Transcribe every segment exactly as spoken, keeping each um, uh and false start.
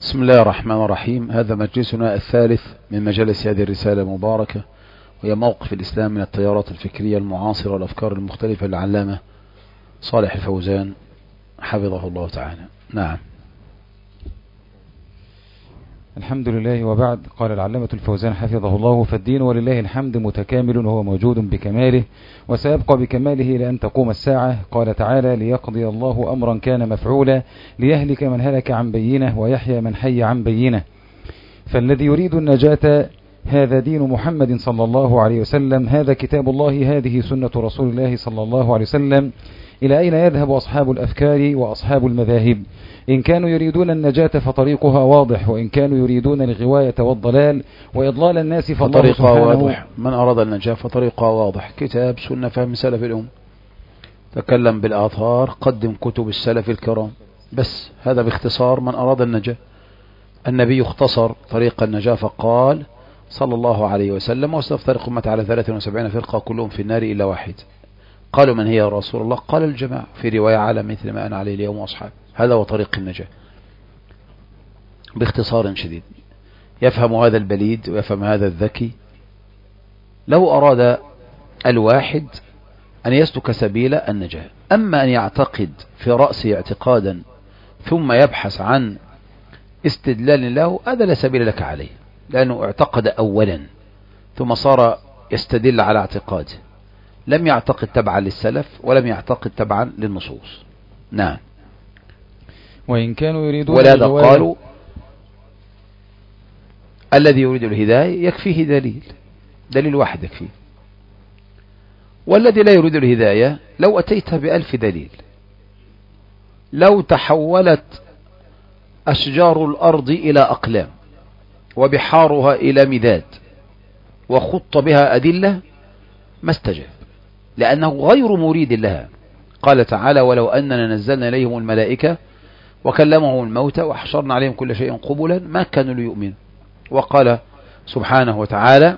بسم الله الرحمن الرحيم. هذا مجلسنا الثالث من مجالس هذه الرسالة المباركة، وهي موقف الإسلام من التيارات الفكرية المعاصرة والأفكار المختلفة للعلامة صالح الفوزان حفظه الله تعالى. نعم. الحمد لله وبعد. قال العلامة الفوزان حفظه الله: فالدين ولله الحمد متكامل وهو موجود بكماله وسيبقى بكماله لأن تقوم الساعة. قال تعالى: ليقضي الله أمرا كان مفعولا ليهلك من هلك عن بينه ويحيى من حي عن بينه. فالذي يريد النجاة هذا دين محمد صلى الله عليه وسلم، هذا كتاب الله، هذه سنة رسول الله صلى الله عليه وسلم. إلى أين يذهب أصحاب الأفكار وأصحاب المذاهب؟ إن كانوا يريدون النجاة فطريقها واضح، وإن كانوا يريدون الغواية والضلال وإضلال الناس فالله سبحانه واضح. من أراد النجاة فطريقها واضح، كتاب سنة فهم سلف الأم، تكلم بالآثار، قدم كتب السلف الكرام، بس هذا باختصار من أراد النجاة. النبي اختصر طريق النجاة فقال صلى الله عليه وسلم: وستفترق أمتي على ثلاث وسبعين فرقة كلهم في النار إلا واحد. قالوا: من هي يا رسول الله؟ قال: الجماعة، في رواية على مثل ما أنا عليه اليوم وأصحابي. هذا هو طريق النجاة باختصار شديد. يفهم هذا البليد ويفهم هذا الذكي لو أراد الواحد أن يسلك سبيل النجاة. أما أن يعتقد في رأسه اعتقادا ثم يبحث عن استدلال له، هذا لا سبيل لك عليه، لأنه اعتقد أولا ثم صار يستدل على اعتقاده، لم يعتقد تبعا للسلف ولم يعتقد تبعا للنصوص. نعم. وإن كانوا يريدون ولهذا قالوا: الذي يريد الهداية يكفيه دليل، دليل واحد يكفيه، والذي لا يريد الهداية لو أتيت بألف دليل، لو تحولت أشجار الأرض إلى أقلام وبحارها إلى مداد وخط بها أدلة ما استجاب، لأنه غير مريد لها. قال تعالى: ولو أننا نزلنا إليهم الملائكة وكلمهم الموتى وحشرنا عليهم كل شيء قبلا ما كانوا ليؤمنوا. وقال سبحانه وتعالى: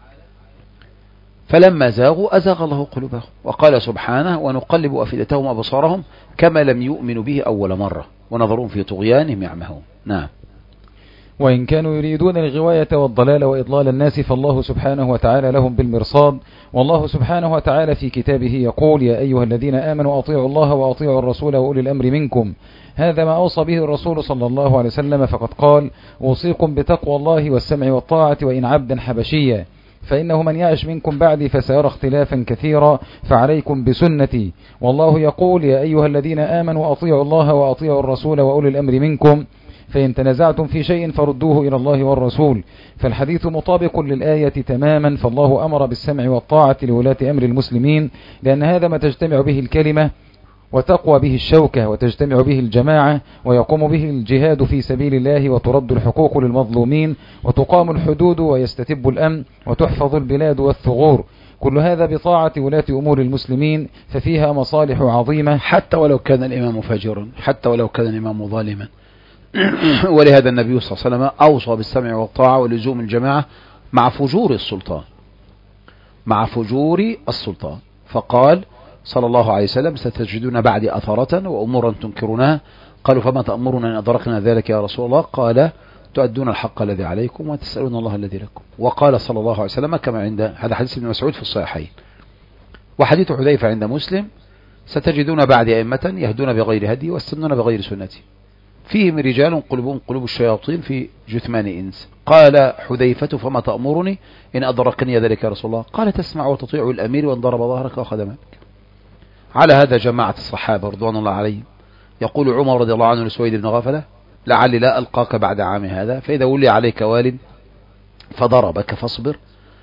فلما زاغوا أزاغ الله قلوبهم. وقال سبحانه: ونقلب أفئدتهم وأبصارهم كما لم يؤمنوا به أول مرة ونظرهم في طغيانهم يعمهون. نعم. وإن كانوا يريدون الغواية والضلال وإضلال الناس فالله سبحانه وتعالى لهم بالمرصاد. والله سبحانه وتعالى في كتابه يقول: يا أيها الذين آمنوا أطيعوا الله وأطيعوا الرسول وأولي الأمر منكم. هذا ما أوصى به الرسول صلى الله عليه وسلم، فقد قال: أوصيكم بتقوى الله والسمع والطاعة وإن عبدا حبشيا، فإنه من يعش منكم بعدي فسيرى اختلافا كثيرا، فعليكم بسنتي. والله يقول: يا أيها الذين آمنوا أطيعوا الله وأطيعوا الرسول وأولي الأمر منكم، فإن تنازعتم في شيء فردوه إلى الله والرسول. فالحديث مطابق للآية تماما، فالله أمر بالسمع والطاعة لولاة أمر المسلمين، لأن هذا ما تجتمع به الكلمة وتقوى به الشوكة وتجتمع به الجماعة ويقوم به الجهاد في سبيل الله، وترد الحقوق للمظلومين وتقام الحدود ويستتب الأمن وتحفظ البلاد والثغور. كل هذا بطاعة ولاة أمور المسلمين، ففيها مصالح عظيمة حتى ولو كان الإمام فاجرا، حتى ولو كان الإمام ظالما. ولهذا النبي صلى الله عليه وسلم أوصى بالسمع والطاعة ولزوم الجماعة مع فجور السلطان، مع فجور السلطان. فقال صلى الله عليه وسلم: ستجدون بعدي أثرة وأمورا تنكرونها. قالوا: فما تأمرنا إن أدركنا ذلك يا رسول الله؟ قال: تؤدون الحق الذي عليكم وتسألون الله الذي لكم. وقال صلى الله عليه وسلم كما عند هذا حديث ابن مسعود في الصحيحين، وحديث حذيفة عند مسلم: ستجدون بعدي أئمة يهدون بغير هدي ويستنون بغير سنتي، فيهم رجال قلوبهم قلوب الشياطين في جثمان إنس. قال حذيفة: فما تأمرني إن أدركني ذلك يا رسول الله؟ قال: تسمع وتطيع الأمير وإن ضرب ظهرك وخدمك. على هذا جماعة الصحابة رضوان الله عليهم. يقول عمر رضي الله عنه لسويد بن غفلة: لعلي لا ألقاك بعد عام هذا، فإذا ولي عليك وال فضربك فاصبر،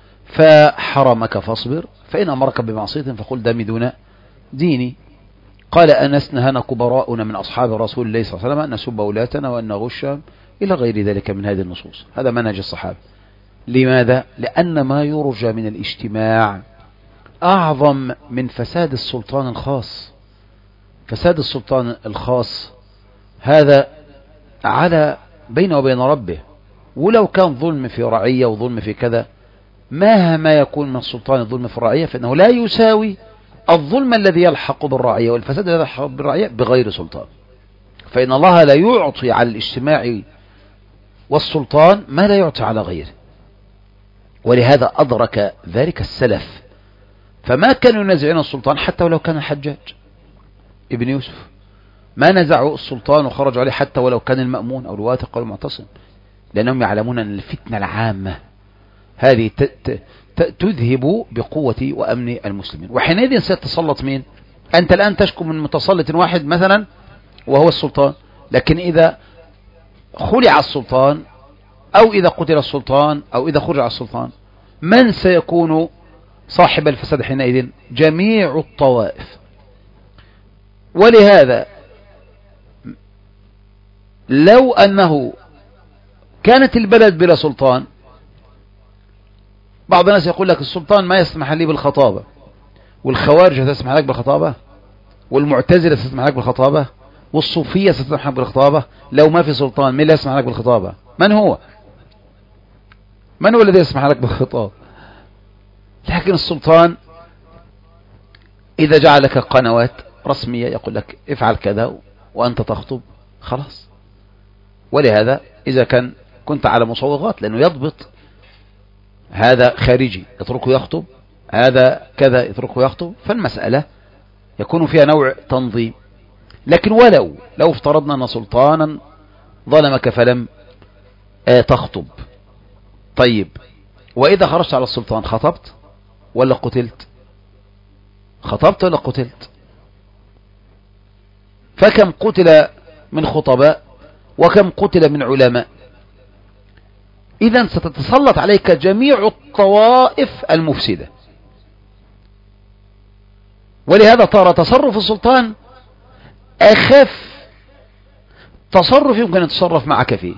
فحرمك فاصبر، فإن أمرك بمعصية فقل دمي دون ديني. قال أنس: نهانا كبراؤنا من أصحاب رسول الله صلى الله عليه وسلم أن نسب أولاتنا وأن نغشهم إلى غير ذلك من هذه النصوص. هذا منهج الصحابة. لماذا؟ لأن ما يرجى من الاجتماع أعظم من فساد السلطان الخاص. فساد السلطان الخاص هذا على بينه وبين ربه، ولو كان ظلم في رعية وظلم في كذا، مهما يكون من السلطان الظلم في الرعية فإنه لا يساوي الظلم الذي يلحق بالرعية والفساد الذي يلحق بالرعية بغير سلطان. فإن الله لا يعطي على الاجتماع والسلطان ما لا يعطي على غيره، ولهذا أدرك ذلك السلف، فما كانوا ينازعون السلطان حتى ولو كان الحجاج ابن يوسف، ما نزعوا السلطان وخرجوا عليه حتى ولو كان المأمون أو الواثق أو المعتصم، لأنهم يعلمون أن الفتنة العامة هذه تذهب بقوة وأمن المسلمين. وحينئذ سيتسلط مين؟ أنت الآن تشكو من متسلط واحد مثلا وهو السلطان، لكن إذا خلع السلطان أو إذا قتل السلطان أو إذا خرج السلطان، من سيكون صاحب الفساد حينئذ؟ جميع الطوائف. ولهذا لو أنه كانت البلد بلا سلطان، بعض الناس يقول لك السلطان ما يسمح لي بالخطابة، والخوارج تسمح لك بالخطابة، والمعتزلة تسمح لك بالخطابة، والصوفية تسمح لك بالخطابة. لو ما في سلطان من لا يسمح لك بالخطابة؟ من هو؟ من هو الذي يسمح لك بالخطاب؟ لكن السلطان إذا جعل لك قنوات رسمية يقول لك افعل كذا وأنت تخطب، خلاص. ولهذا إذا كان كنت على مصوغات، لأنه يضبط هذا خارجي يتركه يخطب، هذا كذا يتركه يخطب، فالمسألة يكون فيها نوع تنظيم. لكن ولو لو افترضنا أن سلطانا ظلمك فلم آه تخطب، طيب وإذا خرجت على السلطان خطبت ولا قتلت؟ خطبت ولا قتلت؟ فكم قتل من خطباء وكم قتل من علماء. إذن ستتسلط عليك جميع الطوائف المفسدة. ولهذا ترى تصرف السلطان أخف تصرف يمكن أن يتصرف معك فيه.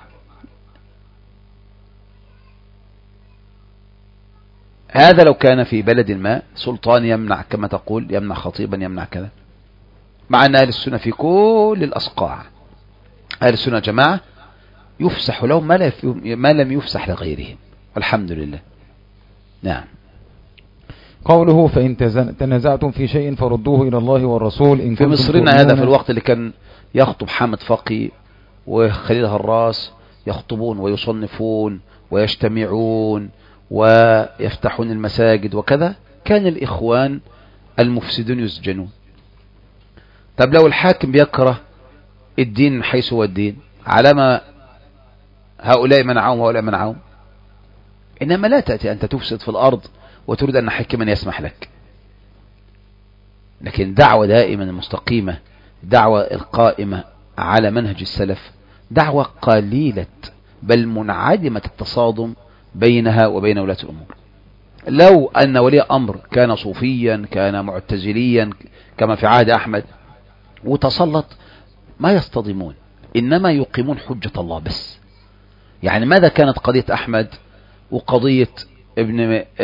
هذا لو كان في بلد ما سلطان يمنع كما تقول، يمنع خطيبا، يمنع كذا، مع أن أهل السنة في كل الأصقاع، أهل السنة جماعة يفسح لهم ما لم يفسح لغيرهم، والحمد لله. نعم. قوله فإن تنازعتم في شيء فردوه إلى الله والرسول إن في مصرنا هذا في الوقت اللي كان يخطب حامد فقي وخليل هراس يخطبون ويصنفون ويجتمعون ويفتحون المساجد وكذا، كان الإخوان المفسدون يسجنون. طب لو الحاكم بيكره الدين من حيث هو الدين، على هؤلاء منعهم وهؤلاء منعهم. إنما لا تأتي أنت تفسد في الأرض وتريد أن حكما يسمح لك. لكن دعوة دائما مستقيمة، دعوة القائمة على منهج السلف، دعوة قليلة بل منعدمة التصادم بينها وبين ولاة الأمور. لو أن ولي أمر كان صوفيا كان معتزليا كما في عهد أحمد وتسلط، ما يصطدمون، إنما يقيمون حجة الله بس. يعني ماذا كانت قضية أحمد وقضية ابن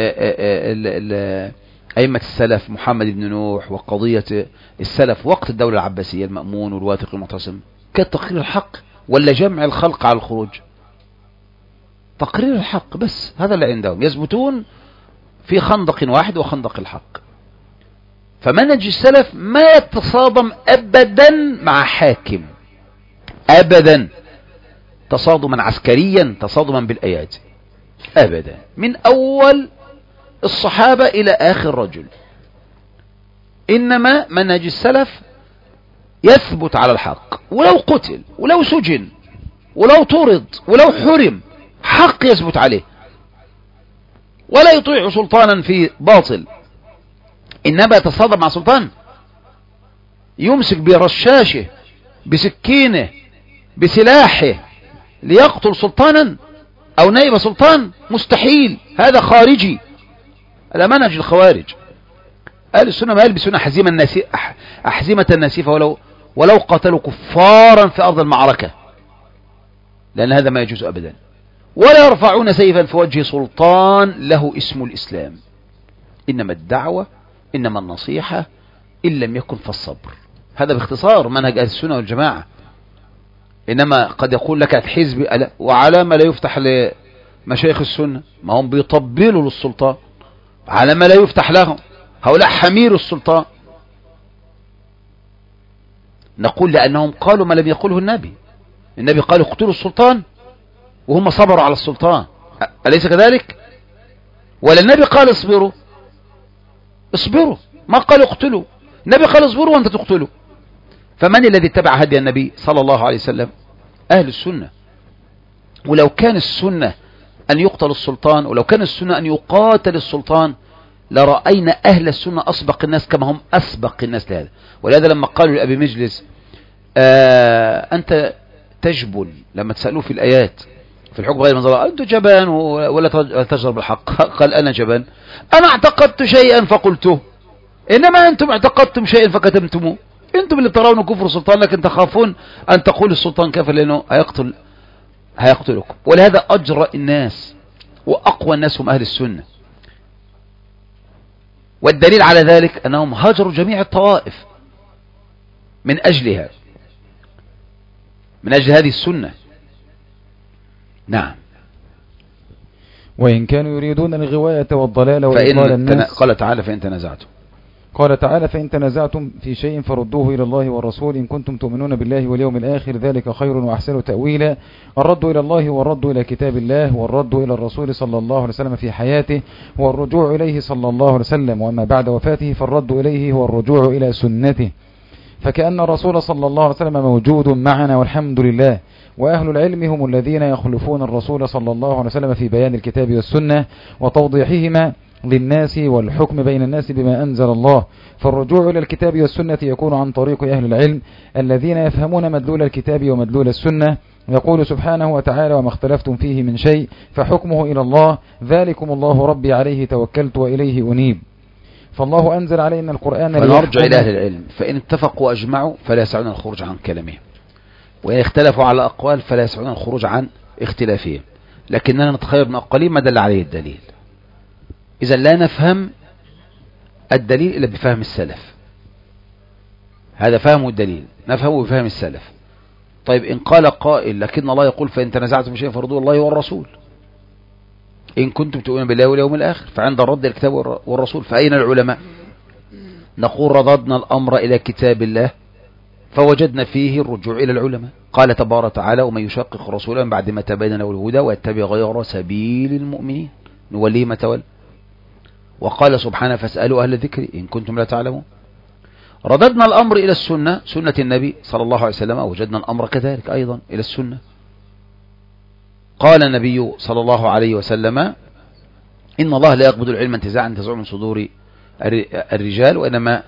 أئمة السلف محمد بن نوح وقضية السلف وقت الدولة العباسية المأمون والواثق المعتصم؟ كانت تقرير الحق ولا جمع الخلق على الخروج؟ تقرير الحق بس، هذا اللي عندهم، يثبتون في خندق واحد وخندق الحق. فمنهج السلف ما يتصادم أبدا مع حاكم، أبدا، تصادما عسكريا، تصادما بالأيادي، أبدا، من أول الصحابة إلى آخر رجل. إنما منهج السلف يثبت على الحق، ولو قتل ولو سجن ولو طرد ولو حرم، حق يثبت عليه، ولا يطيع سلطانا في باطل. إنما يتصادم مع سلطان يمسك برشاشه بسكينه بسلاحه ليقتل سلطانا أو نائب سلطان، مستحيل، هذا خارجي، هذا منهج الخوارج. أهل السنة ما يلبسون أحزمة الناسفة أحزمة الناسفة ولو ولو قتلوا كفارا في أرض المعركة، لأن هذا ما يجوز أبدا. ولا يرفعون سيفا في وجه سلطان له اسم الإسلام. إنما الدعوة، إنما النصيحة، إن لم يكن فالصبر. هذا باختصار منهج أهل السنة والجماعة. إنما قد يقول لك الحزب وعلى ما لا يفتح لمشايخ السنة، ما هم بيطبلوا للسلطان، على ما لا يفتح لهم، هؤلاء حمير السلطان. نقول لأنهم قالوا ما لم يقوله النبي. النبي قال اقتلوا السلطان، وهم صبروا على السلطان، أليس كذلك؟ ولا النبي قال اصبروا؟ اصبروا، ما قال اقتلوا. النبي قال اصبروا وانت تقتلوا. فمن الذي اتبع هدي النبي صلى الله عليه وسلم؟ أهل السنة. ولو كان السنة أن يقتل السلطان، ولو كان السنة أن يقاتل السلطان، لرأينا أهل السنة أسبق الناس كما هم أسبق الناس لهذا. ولهذا لما قالوا لأبي مجلس آه أنت تجبن، لما تسألوه في الآيات في الحكم غير منظر، أنت جبان ولا تجر بالحق، قال أنا جبان، أنا اعتقدت شيئا فقلته، إنما أنتم اعتقدتم شيئا فكتمتموه. أنتم اللي ترون كفر السلطان لكن تخافون أن تقول السلطان كافر لأنه هيقتل هيقتلكم. ولهذا أجرأ الناس وأقوى الناس هم أهل السنة. والدليل على ذلك أنهم هاجروا جميع الطوائف من أجلها، من أجل هذه السنة. نعم. وإن كانوا يريدون الغواية والضلال وإضلال الناس، قال تعالى فإن تنازعتم قال تعالى فإن تنازعتم في شيء فردوه إلى الله والرسول إن كنتم تؤمنون بالله واليوم الآخر ذلك خير وأحسن تأويلا. الرد إلى الله والرد إلى كتاب الله والرد إلى الرسول صلى الله عليه وسلم في حياته والرجوع إليه صلى الله عليه وسلم، وأما بعد وفاته فالرد إليه هو الرجوع إلى سنته. فكأن الرسول صلى الله عليه وسلم موجود معنا والحمد لله، وأهل العلم هم الذين يخلفون الرسول صلى الله عليه وسلم في بيان الكتاب والسنة وتوضيحهما للناس والحكم بين الناس بما أنزل الله. فالرجوع إلى الكتاب والسنة يكون عن طريق أهل العلم الذين يفهمون مدلول الكتاب ومدلول السنة. يقول سبحانه وتعالى وما اختلفتم فيه من شيء فحكمه إلى الله ذلكم الله ربي عليه توكلت وإليه أنيب. فالله أنزل علينا القرآن فنرجع إلى أهل العلم، فإن اتفقوا وأجمعوا فلا يسعون الخروج عن كلامهم، وإن اختلفوا على أقوال فلا يسعون الخروج عن اختلافهم، لكننا نتخير من أقوالهم ما دل عليه الدليل. إذا لا نفهم الدليل إلا بفهم السلف، هذا فهم الدليل نفهمه بفهم السلف. طيب إن قال قائل لكن الله يقول فإن تنازعتم شيئا فردوه الله والرسول إن كنتم تؤمنون بالله واليوم الآخر، فعند الرد الكتاب والرسول فأين العلماء؟ نقول رددنا الأمر إلى كتاب الله فوجدنا فيه الرجوع إلى العلماء. قال تبارك وتعالى ومن يشقق رسولا من بعد ما تبين له الهدى ويتبع غير سبيل المؤمنين نوليه ما تولى. وقال سبحانه فاسألوا أهل الذكر إن كنتم لا تعلمون. رددنا الأمر إلى السنة، سنة النبي صلى الله عليه وسلم، وجدنا الأمر كذلك أيضا إلى السنة. قال النبي صلى الله عليه وسلم إن الله لا يقبض العلم انتزاعا ينتزعه من صدور الرجال وإنما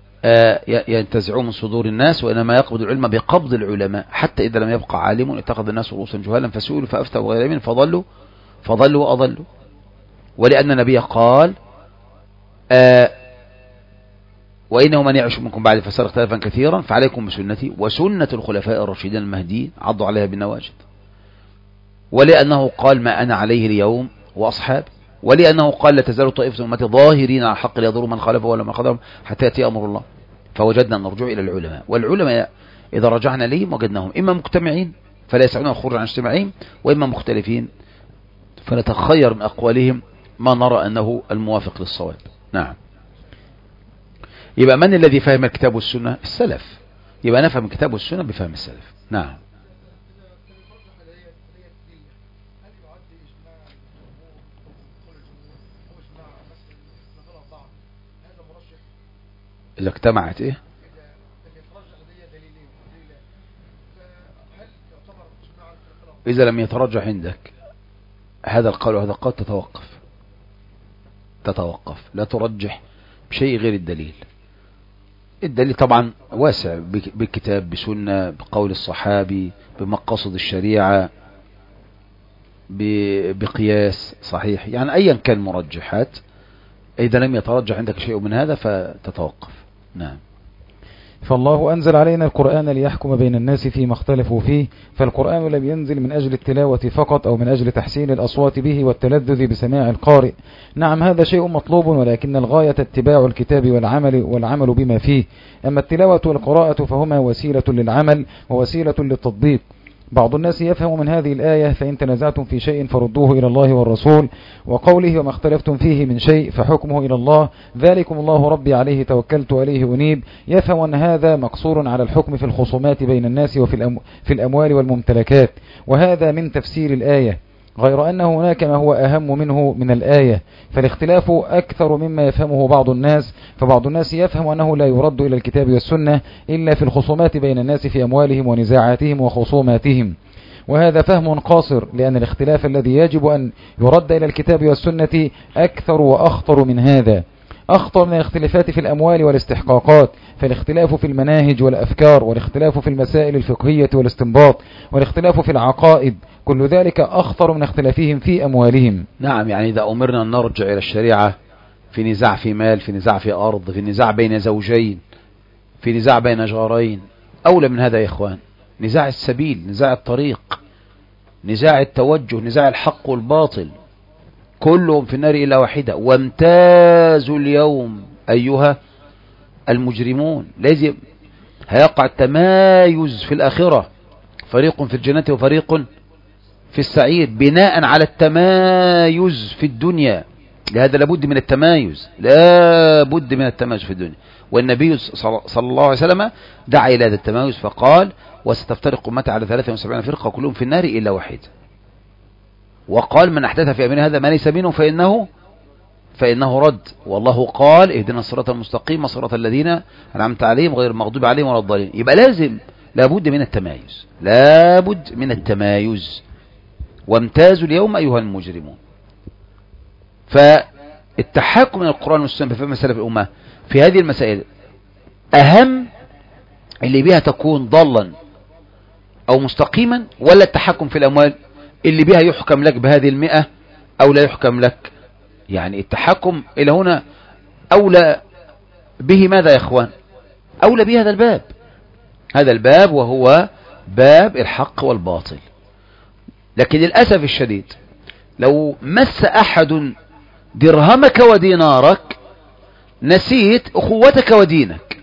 ينتزعه من صدور الناس، وإنما يقبض العلم بقبض العلماء حتى إذا لم يبقى عالم اتخذ الناس رؤوسا جهالا فسئلوا فأفتوا غير علم فضلوا فضلوا وأضلوا. ولأن النبي قال آه وإنه من يعش منكم بعد فسار اختلافا كثيرا فعليكم بسنتي وسنة الخلفاء الراشدين المهديين عضوا عليها بالنواجذ. ولأنه قال ما أنا عليه اليوم وأصحابي. ولأنه قال لا تزال طائفة أمتي ظاهرين على الحق لا يضروا من خالفه ولا من خذلهم حتى يأتي أمر الله. فوجدنا أن نرجع إلى العلماء، والعلماء إذا رجعنا لهم وجدناهم إما مجتمعين فلا يسعون الخروج عن اجتماعهم، وإما مختلفين فنتخير من أقوالهم ما نرى أنه الموافق للصواب. نعم. يبقى من الذي فهم الكتاب والسنة؟ السلف. يبقى نفهم الكتاب والسنة بفهم السلف. نعم. إذا اجتمعت إيه؟ إذا لم يترجح عندك هذا القول وهذا القول تتوقف تتوقف لا ترجح بشيء غير الدليل. الدليل طبعا واسع بالكتاب بسنة بقول الصحابي بمقاصد الشريعة بقياس صحيح، يعني أيا كان مرجحات. إذا لم يترجح عندك شيء من هذا فتتوقف. نعم. فالله أنزل علينا القرآن ليحكم بين الناس فيما اختلفوا فيه، فالقرآن لم ينزل من أجل التلاوة فقط أو من أجل تحسين الأصوات به والتلذذ بسماع القارئ. نعم هذا شيء مطلوب، ولكن الغاية اتباع الكتاب والعمل والعمل بما فيه. أما التلاوة والقراءة فهما وسيلة للعمل ووسيلة للتطبيق. بعض الناس يفهم من هذه الآية فإن تنازعتم في شيء فردوه إلى الله والرسول، وقوله وما اختلفتم فيه من شيء فحكمه إلى الله ذلكم الله ربي عليه توكلت وإليه أنيب، يفهم أن هذا مقصور على الحكم في الخصومات بين الناس وفي الأم في الأموال والممتلكات، وهذا من تفسير الآية، غير أن هناك ما هو أهم منه من الآية، فالاختلاف أكثر مما يفهمه بعض الناس، فبعض الناس يفهم أنه لا يرد إلى الكتاب والسنة إلا في الخصومات بين الناس في أموالهم ونزاعاتهم وخصوماتهم، وهذا فهم قاصر، لأن الاختلاف الذي يجب أن يرد إلى الكتاب والسنة أكثر وأخطر من هذا، أخطر من الاختلافات في الأموال والاستحقاقات، فالاختلاف في المناهج والأفكار، والاختلاف في المسائل الفقهية والاستنباط، والاختلاف في العقائد، كل ذلك أخطر من اختلافهم في أموالهم. نعم، يعني إذا أمرنا أن نرجع إلى الشريعة في نزاع في مال، في نزاع في أرض، في نزاع بين زوجين، في نزاع بين جارين، أولى من هذا يا إخوان نزاع السبيل، نزاع الطريق، نزاع التوجه، نزاع الحق والباطل، كلهم في النار إلا واحدة. وامتازوا اليوم أيها المجرمون، لازم هيقع التمايز في الآخرة، فريق في الجنة وفريق في السعير، بناء على التمايز في الدنيا. لهذا لابد من التمايز، لابد من التمايز في الدنيا، والنبي صلى الله عليه وسلم دعا إلى هذا التمايز فقال وستفترق أمتي على ثلاثة وسبعين فرقة كلهم في النار إلا واحد، وقال من أحدث في أمرنا هذا ما ليس منه فإنه فإنه رد، والله قال اهدنا الصراط المستقيم صراط الذين أنعمت عليهم غير المغضوب عليهم ولا الضالين. يبقى لازم لابد من التمايز، لابد من التمايز. وامتازوا اليوم أيها المجرمون. فالتحكم من القرآن والسنة في مسألة الأمة في هذه المسائل أهم اللي بها تكون ضالا أو مستقيما، ولا التحكم في الأموال اللي بها يحكم لك بهذه المئة أو لا يحكم لك؟ يعني التحكم إلى هنا أولى به ماذا يا إخوان؟ أولى به هذا الباب، هذا الباب وهو باب الحق والباطل. لكن للأسف الشديد لو مس أحد درهمك ودينارك نسيت أخوتك ودينك،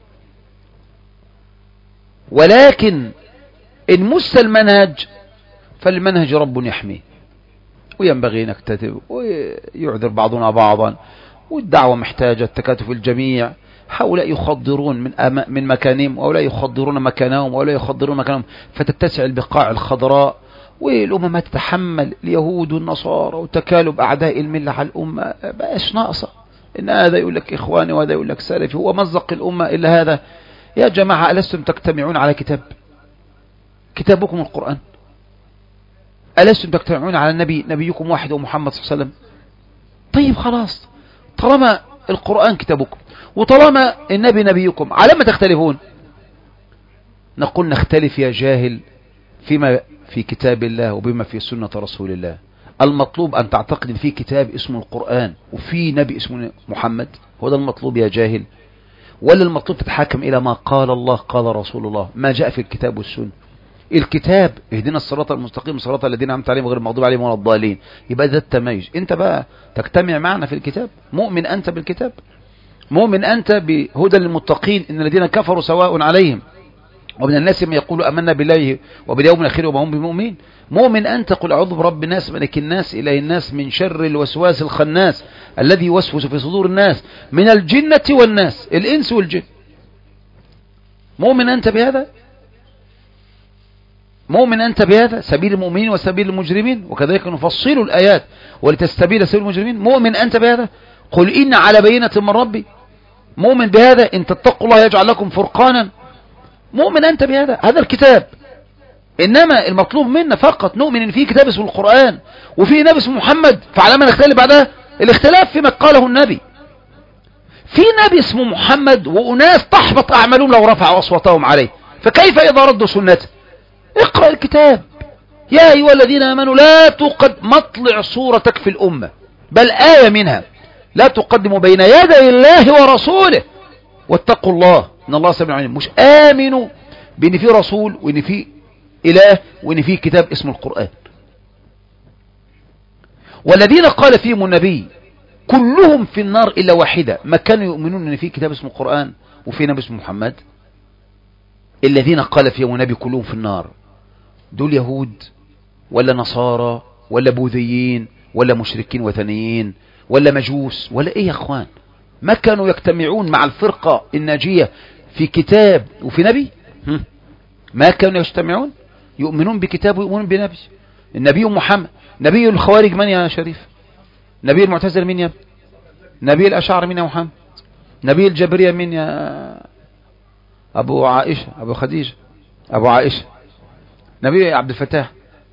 ولكن إن مس المنهج فالمنهج رب يحميه، وينبغي نكتتب ويعذر بعضنا بعضا، والدعوة محتاجة تكاتف الجميع. هؤلاء يخضرون من أما من مكانهم، وهؤلاء يخضرون مكانهم، وهؤلاء يخضرون مكانهم، فتتسع البقاع الخضراء، والأمة ما تتحمل اليهود والنصارى وتكالب أعداء الملة على الأمة، بقاش ناقصة إن هذا يقول لك إخواني وهذا يقول لك سلفي، هو مزق الأمة إلا هذا؟ يا جماعة ألستم تجتمعون على كتاب؟ كتابكم القرآن. ألستم تجتمعون على النبي؟ نبيكم واحد ومحمد صلى الله عليه وسلم. طيب خلاص، طالما القرآن كتابكم وطالما النبي نبيكم، على ما تختلفون؟ نقول نختلف يا جاهل فيما في كتاب الله وبما في سنة رسول الله. المطلوب أن تعتقد في كتاب اسمه القرآن وفي نبي اسمه محمد، هو ده المطلوب يا جاهل؟ ولا المطلوب تتحاكم إلى ما قال الله قال رسول الله، ما جاء في الكتاب والسنة؟ الكتاب اهدنا الصراط المستقيم صراط الذين أنعمت عليهم غير المغضوب عليهم ولا الضالين، يبقى ده التميز. انت بقى تجتمع معنا في الكتاب، مؤمن أنت بالكتاب، مؤمن أنت بهدى للمتقين إن الذين كفروا سواء عليهم ومن الناس من يقول أمنا بالله وباليوم الآخر وما هم بمؤمنين. مؤمن أنت قل أعوذ برب الناس ملك الناس إله الناس من شر الوسواس الخناس الذي يوسوس في صدور الناس من الجنة والناس، الإنس والجن. مؤمن أنت بهذا؟ مؤمن أنت بهذا؟ سبيل المؤمنين وسبيل المجرمين وكذلك نفصل الآيات ولتستبيل سبيل المجرمين. مؤمن أنت بهذا؟ قل إن على بينة من ربي. مؤمن بهذا؟ إن تتقوا الله يجعل لكم فرقانا. مؤمن أنت بهذا؟ هذا الكتاب. إنما المطلوب منا فقط نؤمن إن في كتاب اسمه القرآن وفي نبي اسمه محمد، فعلى ما نختلف بعدها الاختلاف فيما قاله النبي. في نبي اسمه محمد وأناس تحبط أعمالهم لو رفعوا أصواتهم عليه، فكيف إذا ردوا سنته؟ اقرأ الكتاب يا أيها الذين آمنوا لا تقد مطلع صورتك في الأمة، بل آية منها لا تقدموا بين يدي الله ورسوله واتقوا الله إن الله سميع عليم. مش آمنوا بأن في رسول وإن في إله وإن في كتاب اسمه القرآن. والذين قال فيهم النبي كلهم في النار إلا واحدة، ما كانوا يؤمنون أن في كتاب اسمه القرآن وفي نبي اسمه محمد. الذين قال فيهم النبي كلهم في النار دول يهود ولا نصارى ولا بوذيين ولا مشركين وثنيين ولا مجوس ولا ايه يا اخوان؟ ما كانوا يجتمعون مع الفرقة الناجية في كتاب وفي نبي؟ ما كانوا يجتمعون يؤمنون بكتاب ويؤمنون بنبي. النبي محمد. نبي الخوارج من يا شريف؟ نبي المعتزلة من يا نبي الأشاعرة من يا محمد؟ نبي الجبرية من يا أبو عائشة أبو خديجة أبو عائشة؟ نبي عبد الفتاح.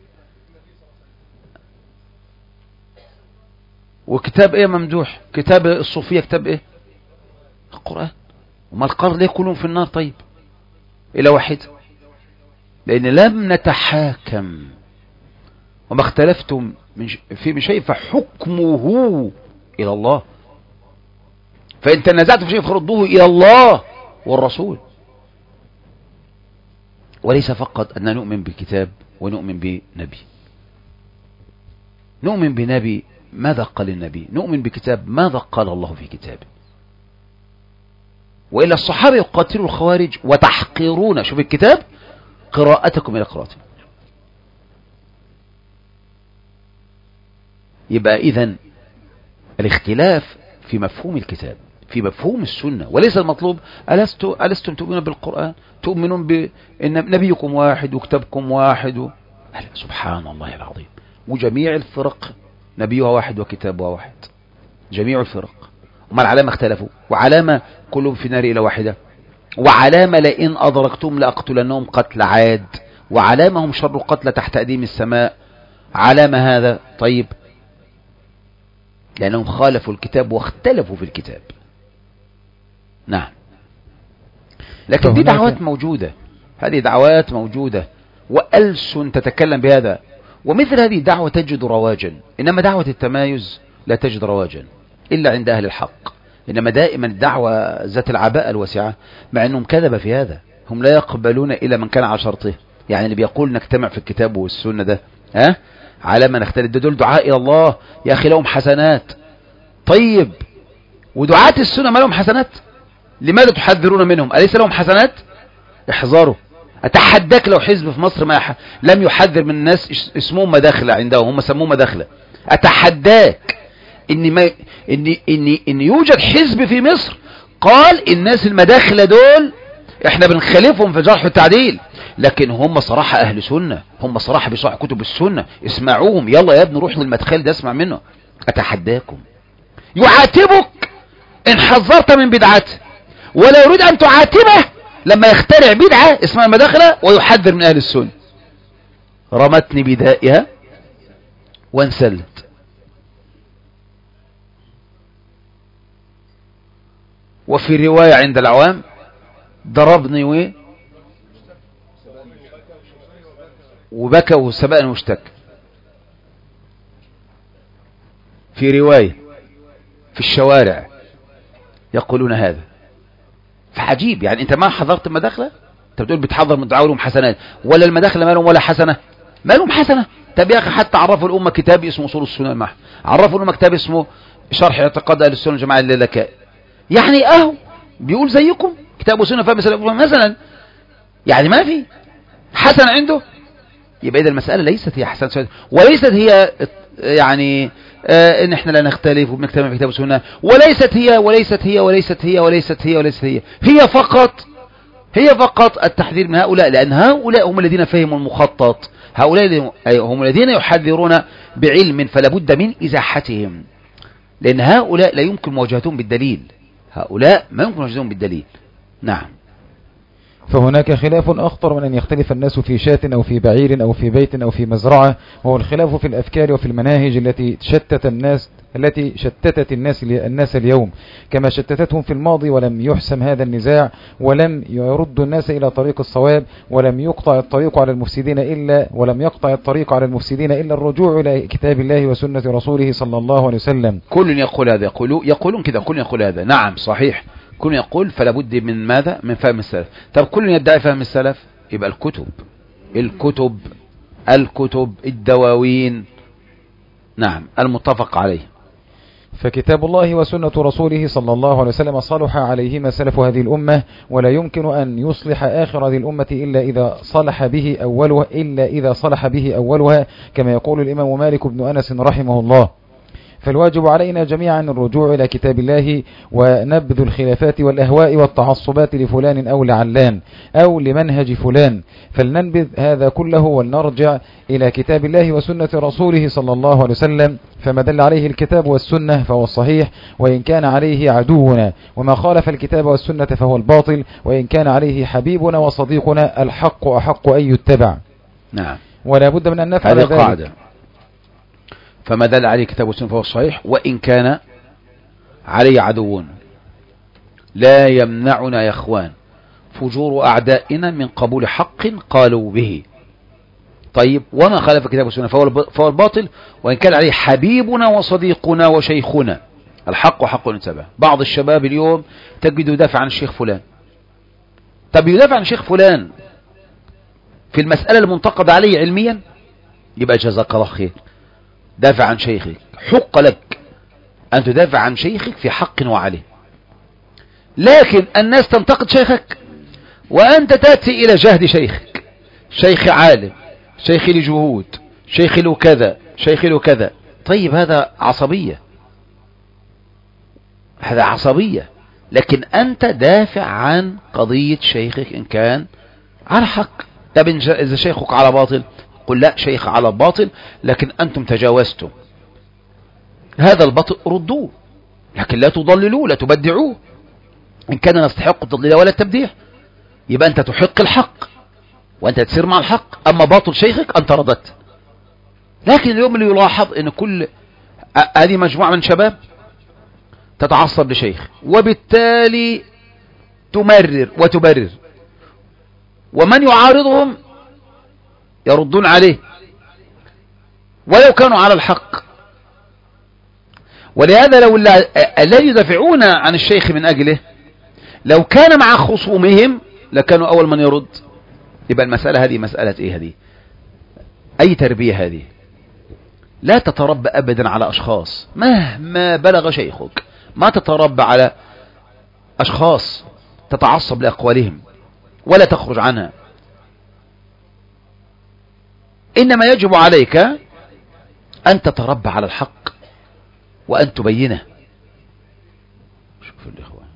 وكتاب ايه ممدوح؟ كتاب الصوفية كتاب ايه؟ القرآن. وما القرن ليه كلهم في النار؟ طيب الى واحد، لان لم نتحاكم وما اختلفتم من في شيء فحكمه الى الله، فان تنازعتم في شيء فردوه الى الله والرسول، وليس فقط ان نؤمن بالكتاب ونؤمن بنبي. نؤمن بنبي ماذا قال النبي، نؤمن بكتاب ماذا قال الله في كتابه. وإلا الصحابة يقاتلوا الخوارج وتحقرون شوف الكتاب قراءتكم إلى قراءته. يبقى إذن الاختلاف في مفهوم الكتاب في مفهوم السنة، وليس المطلوب ألست ألستم تؤمنون بالقرآن، تؤمنون بأن نبيكم واحد وكتابكم واحد و... سبحان الله العظيم. وجميع الفرق نبيها واحد وكتابها واحد، جميع الفرق. وما العلامة اختلفوا؟ وعلامة كلهم في نار إلى واحدة، وعلامة لئن أدركتم لأقتلنهم قتل عاد، وعلامة هم شر قتل تحت أديم السماء. علامة هذا طيب لأنهم خالفوا الكتاب واختلفوا في الكتاب. نعم، لكن دي دعوات موجودة، هذه دعوات موجودة وألسن تتكلم بهذا، ومثل هذه الدعوة تجد رواجا. إنما دعوة التمايز لا تجد رواجا إلا عند أهل الحق. إنما دائما الدعوة ذات العباءة الواسعة، مع أنهم كذب في هذا، هم لا يقبلون إلا من كان على شرطه. يعني اللي بيقول نجتمع في الكتاب والسنة ده ها على ما نختلف، ده دول دعاء إلى الله يا أخي لهم حسنات. طيب ودعاة السنة ما لهم حسنات؟ لماذا تحذرون منهم؟ أليس لهم حسنات؟ احذروا. أتحداك لو حزب في مصر ما يح... لم يحذر من الناس اسمهم مداخلة عندهم، هم سموه مداخلة. أتحداك إن, ما... إن... إن... إن يوجد حزب في مصر قال الناس المداخلة دول احنا بنخالفهم في جرح التعديل، لكن هم صراحة أهل سنة، هم صراحة بيصحوا كتب السنة، اسمعوهم، يلا يا ابن روح للمدخل ده اسمع منه. أتحداكم. يعاتبك إن حذرت من بدعته، ولا يريد أن تعاتبه لما يخترع بدعة اسمها المداخلة ويحذر من أهل السنة. رمتني بدائها وانسلت. وفي رواية عند العوام ضربني و وبكى وسبقني واشتكى. في رواية في الشوارع يقولون هذا. فعجيب، يعني انت ما حضرت المداخلة؟ انت بتقول بتحضر من دعاء لهم حسنات، ولا المداخلة ما لهم ولا حسنة؟ ما لهم حسنة. طب يا اخي حتى عرفوا الامة كتاب اسمه اصول السنة المحن، عرفوا الامة كتاب اسمه شرح اعتقاد اهل السنة الجماعة الليلكائي. يعني اهو بيقول زيكم كتاب وسنة فهم مثلا، يعني ما في حسن عنده. يبقى اذا المسألة ليست هي حسن، وليست هي يعني آه ان احنا لا نختلف وبنجتمع في كتاب وسنة، وليست هي وليست هي وليست هي وليست هي وليست هي هي فقط هي فقط التحذير من هؤلاء، لأن هؤلاء هم الذين فهموا المخطط، هؤلاء هم الذين يحذرون بعلم، فلا بد من إزاحتهم، لأن هؤلاء لا يمكن مواجهتهم بالدليل، هؤلاء ما يمكن مواجهتهم بالدليل. نعم. فهناك خلاف أخطر من أن يختلف الناس في شاة أو في بعير أو في بيت أو في مزرعة، وهو الخلاف في الأفكار وفي المناهج التي شتت الناس التي شتتت الناس الناس اليوم كما شتتتهم في الماضي، ولم يحسم هذا النزاع، ولم يرد الناس إلى طريق الصواب، ولم يقطع الطريق على المفسدين إلا ولم يقطع الطريق على المفسدين إلا الرجوع إلى كتاب الله وسنة رسوله صلى الله عليه وسلم. كل يقول هذا، يقولون يقولون كذا، كل يقول هذا. نعم صحيح، كل يقول فلا بد من ماذا؟ من فهم السلف. طب كل يدعي فهم السلف، يبقى الكتب الكتب الكتب الدواوين نعم المتفق عليه. فكتاب الله وسنة رسوله صلى الله عليه وسلم صلح عليهما سلف هذه الأمة، ولا يمكن أن يصلح آخر هذه الأمة إلا إذا صلح به أولها إلا إذا صلح به أولها، كما يقول الإمام مالك بن أنس رحمه الله. فالواجب علينا جميعا الرجوع إلى كتاب الله ونبذ الخلافات والأهواء والتعصبات لفلان أو لعلان أو لمنهج فلان، فلننبذ هذا كله ولنرجع إلى كتاب الله وسنة رسوله صلى الله عليه وسلم، فما دل عليه الكتاب والسنة فهو الصحيح وإن كان عليه عدونا، وما خالف الكتاب والسنة فهو الباطل وإن كان عليه حبيبنا وصديقنا، الحق أحق أن يتبع. نعم. ولا بد من أن نفعل ذلك. قاعدة. فما دل عليه كتاب والسنة فهو الصحيح وإن كان عليه عدونا. لا يمنعنا يا اخوان فجور أعدائنا من قبول حق قالوا به. طيب وما خالف كتاب والسنة فهو الباطل وإن كان عليه حبيبنا وصديقنا وشيخنا، الحق حق نتبع. بعض الشباب اليوم تجد يدافع عن الشيخ فلان. طب يدافع عن الشيخ فلان في المسألة المنتقد عليه علميا، يبقى جزاك الله خير، دافع عن شيخك، حق لك أن تدافع عن شيخك في حق وعليه. لكن الناس تنتقد شيخك وأنت تأتي إلى جهد شيخك، شيخ عالم، شيخ لجهود، شيخ له كذا، شيخ له كذا. طيب هذا عصبية، هذا عصبية. لكن أنت دافع عن قضية شيخك إن كان على حق. طب إذا شيخك على باطل قل لا، شيخ على باطل لكن أنتم تجاوزتم هذا الباطل، ردوه، لكن لا تضللوه، لا تبدعوه. إن كان يستحق التضليل ولا التبديع يبقى أنت تحق الحق وأنت تسير مع الحق. أما باطل شيخك أنت رددت. لكن اليوم اللي يلاحظ أن كل هذه مجموعة من شباب تتعصب لشيخ وبالتالي تمرر وتبرر، ومن يعارضهم يردون عليه ولو كانوا على الحق. ولهذا لو الذي يدافعون عن الشيخ من أجله لو كان مع خصومهم لكانوا أول من يرد. يبقى المسألة هذه مسألة إيه؟ هذه أي تربية هذه؟ لا تتربى أبدا على أشخاص مهما بلغ شيخك، ما تتربى على أشخاص تتعصب لأقوالهم ولا تخرج عنها. إنما يجب عليك أن تتربى على الحق وأن تبينه. شوف الإخوان،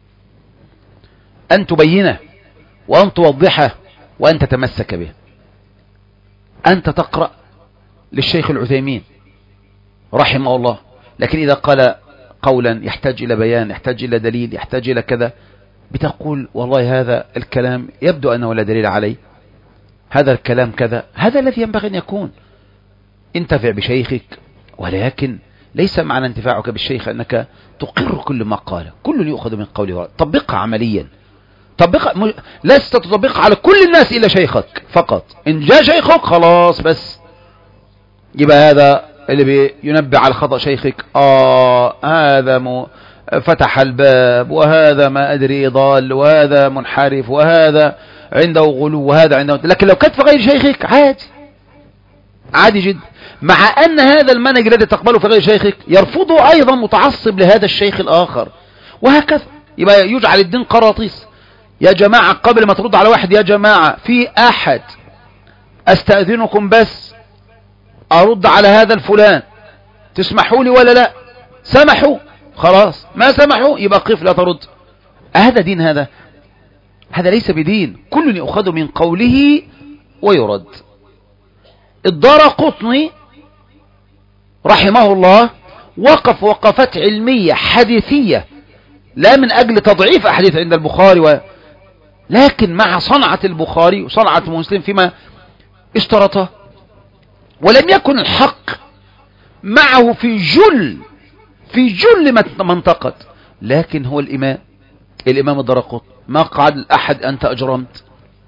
أن تبينه وأن توضحه وأن تتمسك به. أنت تقرأ للشيخ العثيمين رحمه الله، لكن إذا قال قولا يحتاج إلى بيان، يحتاج إلى دليل، يحتاج إلى كذا، بتقول والله هذا الكلام يبدو أنه لا دليل عليه، هذا الكلام كذا. هذا الذي ينبغي أن يكون. انتفع بشيخك، ولكن ليس معنى انتفاعك بالشيخ أنك تقر كل ما قاله. كل يؤخذ من قوله، طبقها عمليا، طبقها م... لست تطبقها على كل الناس إلا شيخك فقط. إن جاء شيخك خلاص بس، يبقى هذا اللي بينبه على خطأ شيخك، آه هذا م... فتح الباب، وهذا ما أدري ضال، وهذا منحرف، وهذا عنده غلو، وهذا عنده. لكن لو كانت في غير شيخك عادي، عادي جدا. مع أن هذا المنهج الذي تقبله في غير شيخك يرفضه أيضا متعصب لهذا الشيخ الآخر، وهكذا. يبقى يجعل الدين قراطيس. يا جماعة قبل ما ترد على واحد، يا جماعة في أحد أستأذنكم بس أرد على هذا الفلان، تسمحوا لي ولا لا؟ سمحوا خلاص، ما سمحوا يبقى قف لا ترد. هذا دين؟ هذا هذا ليس بدين. كل يؤخذ من قوله ويرد. الدارقطني رحمه الله وقف وقفات علمية حديثية، لا من أجل تضعيف أحاديث عند البخاري و... لكن مع صنعة البخاري وصنعة مسلم فيما اشترطه، ولم يكن الحق معه في جل في جل ما انتقد. لكن هو الإمام الإمام الدارقطني ما قعد الأحد أنت أجرمت.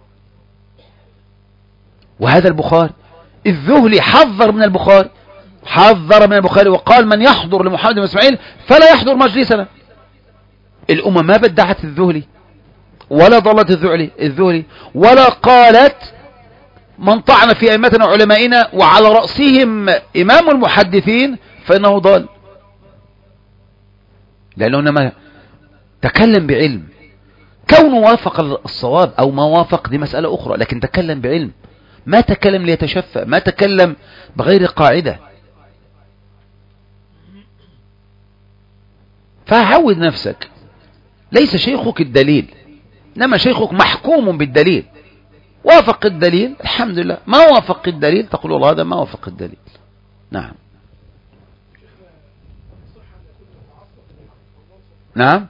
وهذا البخاري الذهلي حذر من البخاري، حذر من البخاري وقال من يحضر لمحمد بن إسماعيل فلا يحضر مجلسنا. الأمة ما بدعت الذهلي ولا ضلت الذهلي الذهلي ولا قالت من طعن في أئمتنا وعلمائنا وعلى رأسهم إمام المحدثين فإنه ضال. لأنه إنما تكلم بعلم. كونه وافق الصواب أو ما وافق دي مسألة أخرى، لكن تكلم بعلم، ما تكلم ليتشفى، ما تكلم بغير قاعدة. فعود نفسك، ليس شيخك الدليل، إنما شيخك محكوم بالدليل. وافق الدليل الحمد لله، ما وافق الدليل تقول والله هذا ما وافق الدليل. نعم نعم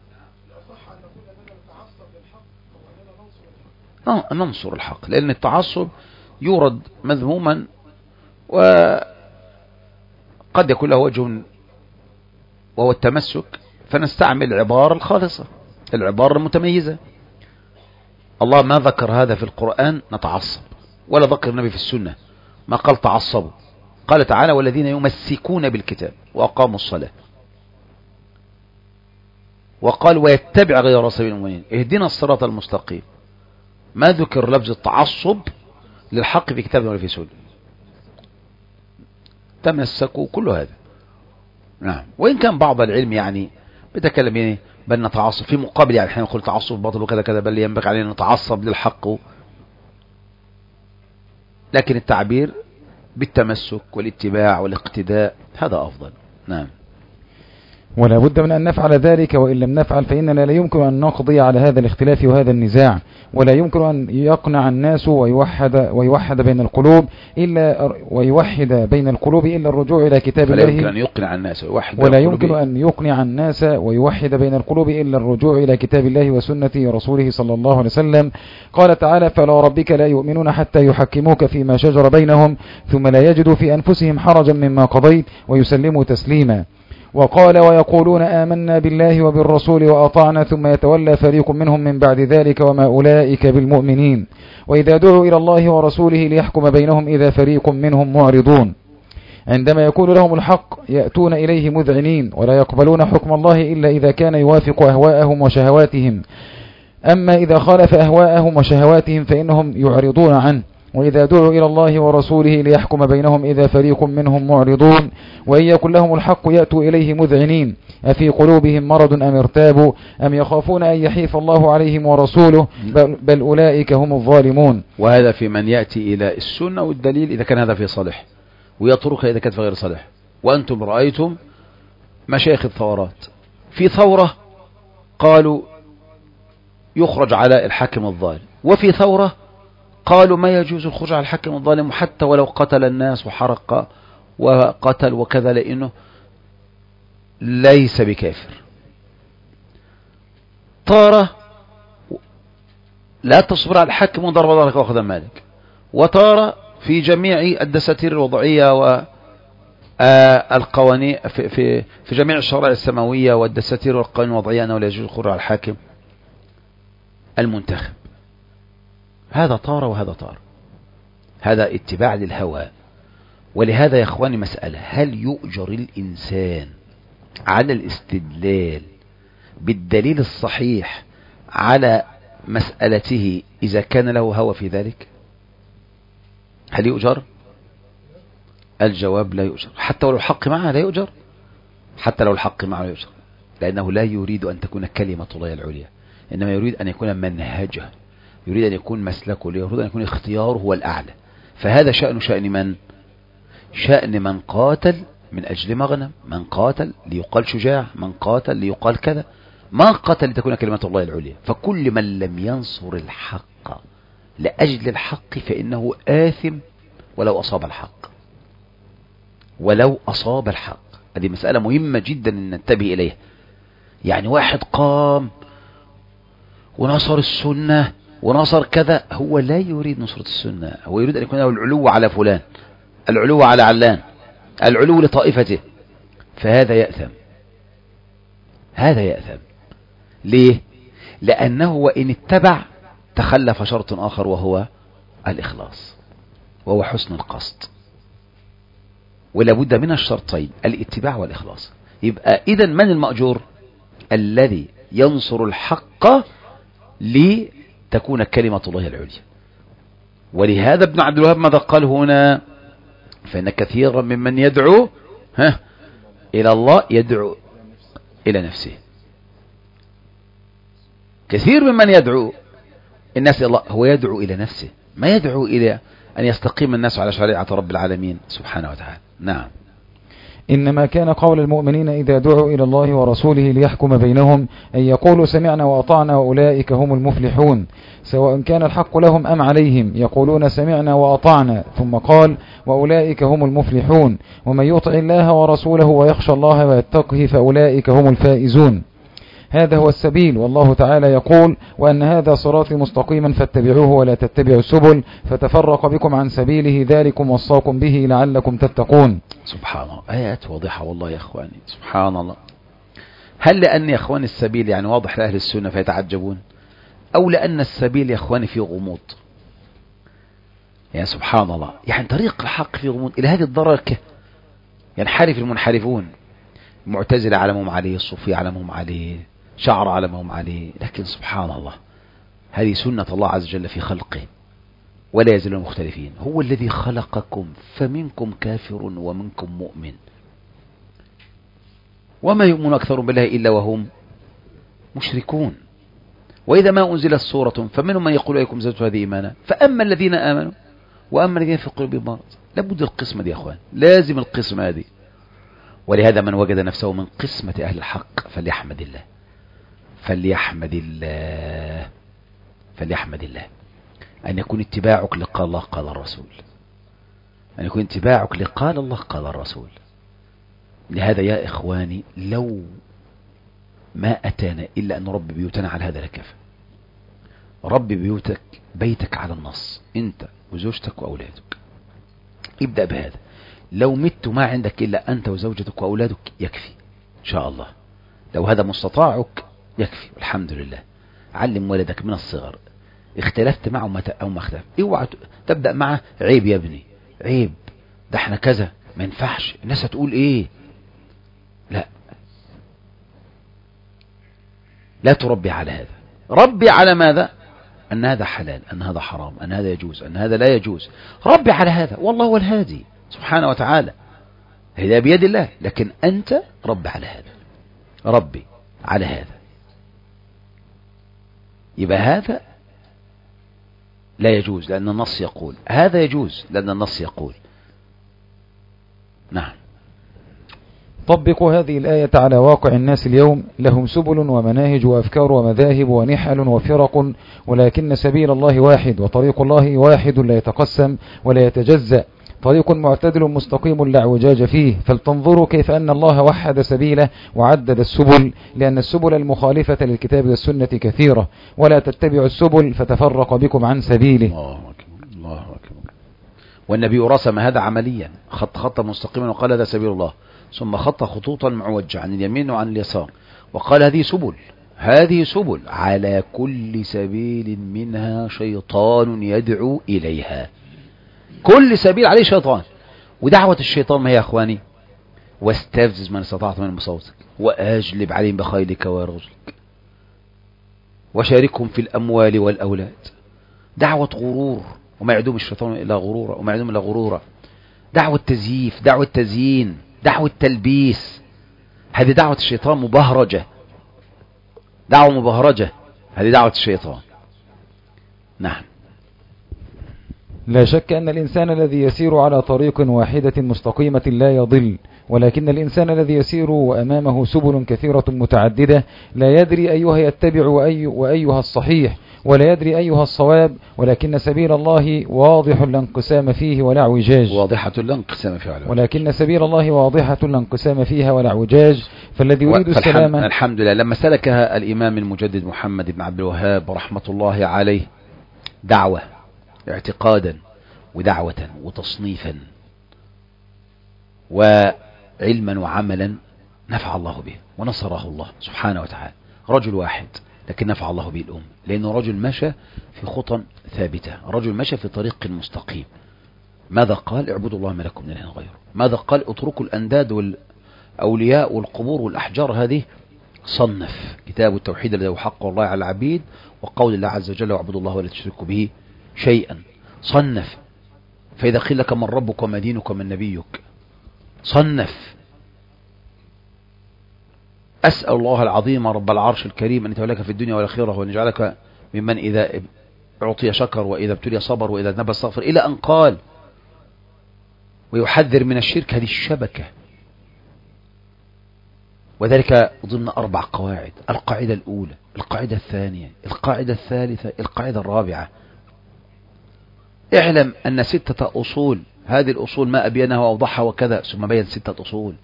ننصر الحق، لأن التعصب يورد مذموما وقد يكون له وجه وهو التمسك، فنستعمل العبارة الخالصة، العبارة المتميزة. الله ما ذكر هذا في القرآن نتعصب، ولا ذكر النبي في السنة ما قال تعصبوا. قال تعالى والذين يمسكون بالكتاب وأقاموا الصلاة، وقال ويتبع غير سبيل المؤمنين اهدنا الصراط المستقيم. ما ذكر لفظ التعصب للحق في كتاب ولا في سنة. تمسكوا كل هذا. نعم. وإن كان بعض العلم يعني بتكلم يعني بل نتعصب في مقابل، يعني احنا نقول تعصب باطل وكذا كذا، بل ينبغي علينا نتعصب للحق، لكن التعبير بالتمسك والاتباع والاقتداء هذا أفضل. نعم. ولا بد من أن نفعل ذلك، وإن لم نفعل فإننا لا يمكن أن نقضي على هذا الاختلاف وهذا النزاع، ولا يمكن أن يقنع الناس ويوحد ويوحد بين القلوب إلا ويوحد بين القلوب إلا الرجوع إلى كتاب الله. ولا يمكن أن يقنع الناس ويوحد ولا يمكن أن يقنع الناس ويوحد بين القلوب إلا الرجوع إلى كتاب الله وسنة رسوله صلى الله عليه وسلم. قال تعالى فلا ربك لا يؤمنون حتى يحكموك فيما شجر بينهم ثم لا يجدوا في أنفسهم حرجا مما قضيت ويسلموا تسليما. وقال ويقولون آمنا بالله وبالرسول وأطعنا ثم يتولى فريق منهم من بعد ذلك وما أولئك بالمؤمنين وإذا دعوا إلى الله ورسوله ليحكم بينهم إذا فريق منهم معرضون. عندما يكون لهم الحق يأتون إليه مذعنين ولا يقبلون حكم الله إلا إذا كان يوافق أهواءهم وشهواتهم، أما إذا خالف أهواءهم وشهواتهم فإنهم يعرضون عنه. وإذا دعوا إلى الله ورسوله ليحكم بينهم إذا فريق منهم معرضون وإن يكن لهم الحق يأتوا إليه مذعنين أفي قلوبهم مرض أم ارتابوا أم يخافون أن يحيف الله عليهم ورسوله بل, بل أولئك هم الظالمون. وهذا في من يأتي إلى السنة والدليل إذا كان هذا في صالح، ويترك إذا كانت في غير صالح. وأنتم رأيتم مشايخ الثورات في ثورة قالوا يخرج على الحاكم الظالم، وفي ثورة قالوا ما يجوز الخروج على الحاكم الظالم حتى ولو قتل الناس وحرق وقتل وكذا، لأنه ليس بكافر. طارة لا تصبر على الحاكم وضرب ظهرك واخذ مالك، وطارة في جميع الدساتير الوضعية والقوانين في, في, في جميع الشرائع السماوية والدساتير والقوانين الوضعية أنه لا يجوز الخروج على الحاكم المنتخب. هذا طار وهذا طار، هذا اتباع للهوى. ولهذا يا اخواني مسألة، هل يؤجر الإنسان على الاستدلال بالدليل الصحيح على مسألته إذا كان له هوى في ذلك؟ هل يؤجر؟ الجواب لا يؤجر، حتى لو الحق معه لا يؤجر، حتى لو الحق معه لا يؤجر، لأنه لا يريد أن تكون كلمة الله العليا، إنما يريد أن يكون منهجه، يريد أن يكون مسلكه، يريد أن يكون اختياره هو الأعلى. فهذا شأن شأن من؟ شأن من قاتل من أجل مغنم، من قاتل ليقال شجاع، من قاتل ليقال كذا، ما قاتل لتكون كلمة الله العليا. فكل من لم ينصر الحق لأجل الحق فإنه آثم ولو أصاب الحق، ولو أصاب الحق. هذه مسألة مهمة جدا أن ننتبه إليها. يعني واحد قام ونصر السنة ونصر كذا، هو لا يريد نصرة السنة، هو يريد أن يكون له العلو على فلان، العلو على علان، العلو لطائفته، فهذا يأثم. هذا يأثم ليه؟ لأنه وإن اتبع تخلف شرط آخر وهو الإخلاص، وهو حسن القصد، ولا بد من الشرطين الاتباع والإخلاص. يبقى إذن من المأجور؟ الذي ينصر الحق لتكون كلمة الله العليا. ولهذا ابن عبد الوهاب ماذا قال هنا؟ فإن كثيرا ممن يدعو ها إلى الله يدعو إلى نفسه. كثير ممن يدعو الناس إلى الله هو يدعو إلى نفسه، ما يدعو إلى أن يستقيم الناس على شريعة رب العالمين سبحانه وتعالى. نعم. إنما كان قول المؤمنين إذا دعوا إلى الله ورسوله ليحكم بينهم أن يقولوا سمعنا وأطعنا وأولئك هم المفلحون، سواء كان الحق لهم أم عليهم. يقولون سمعنا وأطعنا ثم قال وأولئك هم المفلحون، ومن يطع الله ورسوله ويخشى الله ويتقه فأولئك هم الفائزون. هذا هو السبيل، والله تعالى يقول وأن هذا صراطي مستقيما فاتبعوه ولا تتبعوا السبل فتفرق بكم عن سبيله ذلكم وصاكم به لعلكم تتقون. سبحان الله، آيات واضحة والله يا أخواني، سبحان الله. هل لأن يا أخواني السبيل يعني واضح لأهل السنة فيتعجبون، أو لأن السبيل يا أخواني فيه غموض؟ يعني سبحان الله، يعني طريق الحق فيه غموض إلى هذه الدرجة ينحرف المنحرفون. المعتزلة علمهم عليه، الصوفية علمهم عليه، شعر علمهم عليه، لكن سبحان الله هذه سنة الله عز وجل في خلقه ولا يزالون مختلفين. هو الذي خلقكم فمنكم كافر ومنكم مؤمن، وما يؤمن أكثر بالله إلا وهم مشركون. وإذا ما أنزلت سورة فمنهم من يقول أيكم زادت هذه إيمانا، فأما الذين آمنوا وأما الذين في قلوبهم مرض. لابد القسمة دي يا أخوان، لازم القسمة هذه. ولهذا من وجد نفسه من قسمة أهل الحق فليحمد الله، فليحمد الله، فليحمد الله. أن يكون اتباعك لقال الله قال الرسول، أن يكون اتباعك لقال الله قال الرسول. لهذا يا إخواني لو ما أتانا إلا أن رب بيوتنا على هذا لكفى. رب بيوتك بيتك على النص، أنت وزوجتك وأولادك، ابدأ بهذا. لو مت ما عندك إلا أنت وزوجتك وأولادك يكفي إن شاء الله. لو هذا مستطاعك يكفي والحمد لله. علم ولدك من الصغر، اختلفت معه أو ما اختلف، اوعى تبدأ معه عيب يا ابني، عيب ده احنا كذا ما ينفعش، الناس هتقول ايه. لا، لا تربي على هذا. ربي على ماذا؟ أن هذا حلال، أن هذا حرام، أن هذا يجوز، أن هذا لا يجوز. ربي على هذا، والله هو الهادي سبحانه وتعالى، هذا بيد الله. لكن أنت ربي على هذا، ربي على هذا. يبقى هذا لا يجوز لأن النص يقول، هذا يجوز لأن النص يقول. نعم. طبقوا هذه الآية على واقع الناس اليوم، لهم سبل ومناهج وأفكار ومذاهب ونحل وفرق، ولكن سبيل الله واحد، وطريق الله واحد لا يتقسم ولا يتجزأ، طريق معتدل مستقيم لا اعوجاج فيه. فلتنظروا كيف أن الله وحد سبيله وعدد السبل، لأن السبل المخالفة للكتاب والسنة كثيرة، ولا تتبعوا السبل فتفرق بكم عن سبيله. الله أكبر، الله أكبر. والنبي رسم هذا عمليا، خط خط مستقيما وقال هذا سبيل الله، ثم خط خطوطا معوجة عن اليمين وعن اليسار وقال هذه سبل، هذه سبل، على كل سبيل منها شيطان يدعو إليها. كل سبيل عليه شيطان. ودعوة الشيطان ما هي يا أخواني؟ واستفزز من استطعت من بصوتك وأجلب عليهم بخيلك ورجلك وشاركهم في الأموال والأولاد. دعوة غرور، وما يعدوم الشيطان إلا غرورا، وما يعدوم إلا غرورا. دعوة تزييف، دعوة تزيين، دعوة تلبيس. هذه دعوة الشيطان مبهرجة، دعوة مبهرجة، هذه دعوة الشيطان. نعم. لا شك أن الإنسان الذي يسير على طريق واحدة مستقيمة لا يضل، ولكن الإنسان الذي يسير وأمامه سبل كثيرة متعددة لا يدري أيها يتبع وأي وأيها الصحيح، ولا يدري أيها الصواب. ولكن سبيل الله واضح لا انقسام فيه ولا اعوجاج، واضحة لا انقسام فيها، ولكن سبيل الله واضحة لا انقسام فيها ولا اعوجاج. فالذي يريد السلام، الحمد لله، لما سلكها الإمام المجدد محمد بن عبد الوهاب رحمة الله عليه دعوة اعتقادا ودعوة وتصنيفا وعلما وعملا، نفع الله به ونصره الله سبحانه وتعالى. رجل واحد لكن نفع الله به الأمة، لأنه رجل مشى في خطى ثابتة، رجل مشى في طريق مستقيم. ماذا قال؟ اعبدوا الله ما لكم من إله غيره. ماذا قال؟ اتركوا الأنداد والأولياء والقبور والأحجار. هذه صنف كتاب التوحيد الذي هو حق الله على العبيد، وقول الله عز وجل واعبدوا الله ولا تشركوا به شيئا. صنف. فإذا قيل لك من ربك وما دينك ومن نبيك، صنف. أسأل الله العظيم رب العرش الكريم أن يتولاك في الدنيا والآخرة، وأن يجعلك ممن إذا أعطي شكر وإذا ابتلي صبر وإذا ذنب استغفر، إلى أن قال ويحذر من الشرك. هذه الشبكة، وذلك ضمن أربع قواعد: القاعدة الأولى، القاعدة الثانية، القاعدة الثالثة، القاعدة الرابعة. اعلم أن ستة أصول، هذه الأصول ما أبينها وأوضحها وكذا، ثم بين ستة أصول.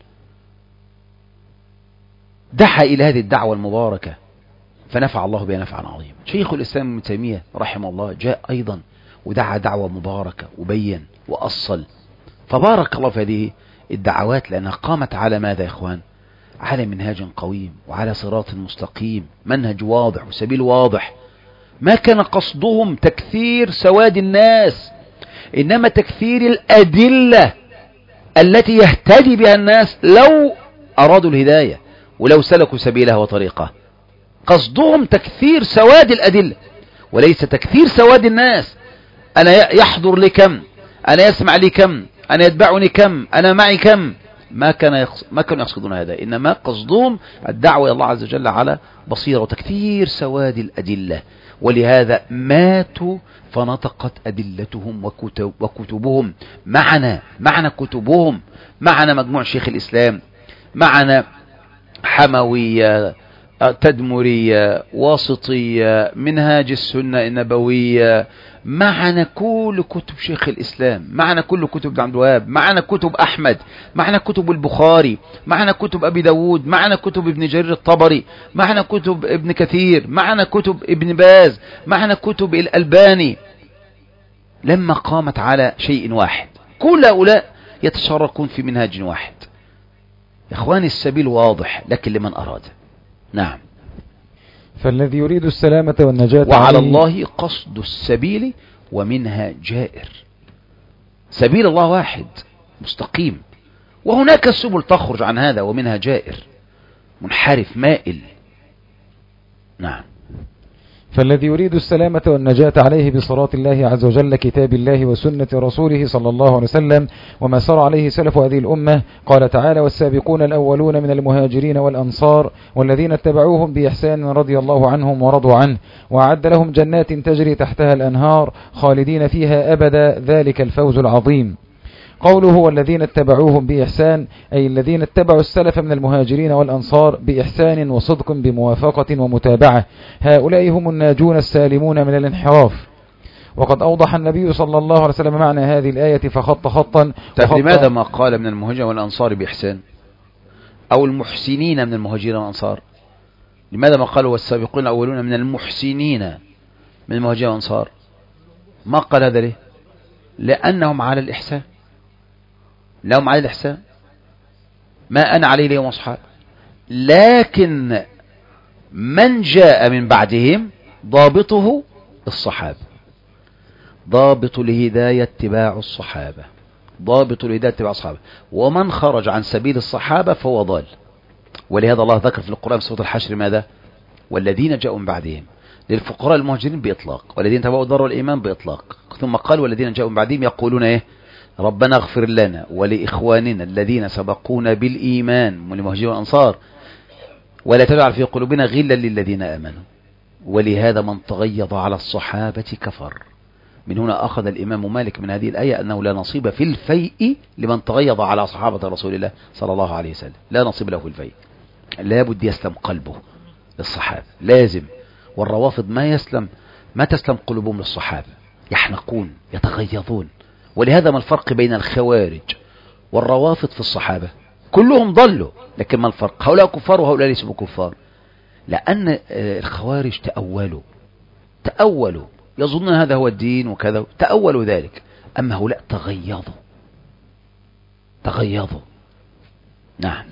دعا إلى هذه الدعوة المباركة فنفع الله بها نفعا عظيما. شيخ الإسلام ابن تيمية رحمه الله جاء أيضا ودعا دعوة مباركة وبين وأصل، فبارك الله في هذه الدعوات، لأنها قامت على ماذا يا إخوان؟ على منهاج قويم وعلى صراط مستقيم، منهج واضح وسبيل واضح. ما كان قصدهم تكثير سواد الناس، إنما تكثير الأدلة التي يهتدي بها الناس لو أرادوا الهداية ولو سلكوا سبيلها وطريقه. قصدهم تكثير سواد الأدلة وليس تكثير سواد الناس. أنا يحضر لي كم، أنا يسمع لي كم، أنا يتبعني كم، أنا معي كم. ما كان يقص... ما كانوا يقصدون هذا، إنما قصدهم الدعوة إلى الله عز وجل على بصيرة وتكثير سواد الأدلة. ولهذا ماتوا فنطقت أدلتهم وكتب وكتبهم معنا، معنا كتبهم، معنا مجموع شيخ الإسلام، معنا حموية، تدمرية، واسطية، منهاج السنة النبوية، معنا كل كتب شيخ الإسلام، معنا كل كتب عبد الوهاب، معنا كتب أحمد، معنا كتب البخاري، معنا كتب أبي داود، معنا كتب ابن جرير الطبري، معنا كتب ابن كثير، معنا كتب ابن باز، معنا كتب الألباني. لما قامت على شيء واحد كل هؤلاء يتشاركون في منهاج واحد. يا إخواني السبيل واضح لكن لمن أراد. نعم. فالذي يريد السلامة والنجاة وعلى الله قصد السبيل ومنها جائر. سبيل الله واحد مستقيم، وهناك السبل تخرج عن هذا ومنها جائر منحرف مائل. نعم. فالذي يريد السلامة والنجاة عليه بصراط الله عز وجل، كتاب الله وسنة رسوله صلى الله عليه وسلم، وما سار عليه سلف هذه الأمة. قال تعالى: والسابقون الأولون من المهاجرين والأنصار والذين اتبعوهم بإحسان رضي الله عنهم ورضوا عنه، وأعد لهم جنات تجري تحتها الأنهار خالدين فيها أبدا، ذلك الفوز العظيم. قوله والذين اتبعوهم بإحسان، أي الذين اتبعوا السلف من المهاجرين والأنصار بإحسان وصدق بموافقة ومتابعة، هؤلاء هم الناجون السالمون من الانحراف. وقد أوضح النبي صلى الله عليه وسلم معنى هذه الآية فخط خطا. لماذا ما قال من المهاجرين والأنصار بإحسان أو المحسنين من المهاجرين والأنصار؟ لماذا ما قالوا والسابقون الأولون من المحسنين من المهاجرين والأنصار؟ ما قال هذا ليه؟ لأنهم على الإحسان، لهم على الإحسان ما أنا عليه اليوم أصحاب. لكن من جاء من بعدهم ضابطه الصحابة، ضابط الهداية اتباع الصحابة، ضابط الهداية اتباع الصحابة. ومن خرج عن سبيل الصحابة فهو ضال. ولهذا الله ذكر في القرآن في سورة الحشر ماذا؟ والذين جاءوا من بعدهم، للفقراء المهاجرين بإطلاق، والذين تبعوا دار الإيمان بإطلاق. ثم قال والذين جاءوا من بعدهم يقولون إيه؟ ربنا اغفر لنا ولإخواننا الذين سبقونا بالإيمان، والمهاجرين والأنصار، ولا تجعل في قلوبنا غلا للذين آمنوا. ولهذا من تغيظ على الصحابة كفر. من هنا أخذ الإمام مالك من هذه الآية أنه لا نصيب في الفيء لمن تغيظ على صحابة رسول الله صلى الله عليه وسلم، لا نصيب له في الفيء. لا بد يسلم قلبه للصحابة، لازم. والروافض ما يسلم ما تسلم قلوبهم للصحابة، يحنقون يتغيظون. ولهذا ما الفرق بين الخوارج والروافض في الصحابة؟ كلهم ضلوا، لكن ما الفرق؟ هؤلاء كفار وهؤلاء ليسوا كفار. لأن الخوارج تأولوا تأولوا يظنون هذا هو الدين وكذا، تأولوا ذلك. أما هؤلاء تغيظوا تغيظوا. نعم.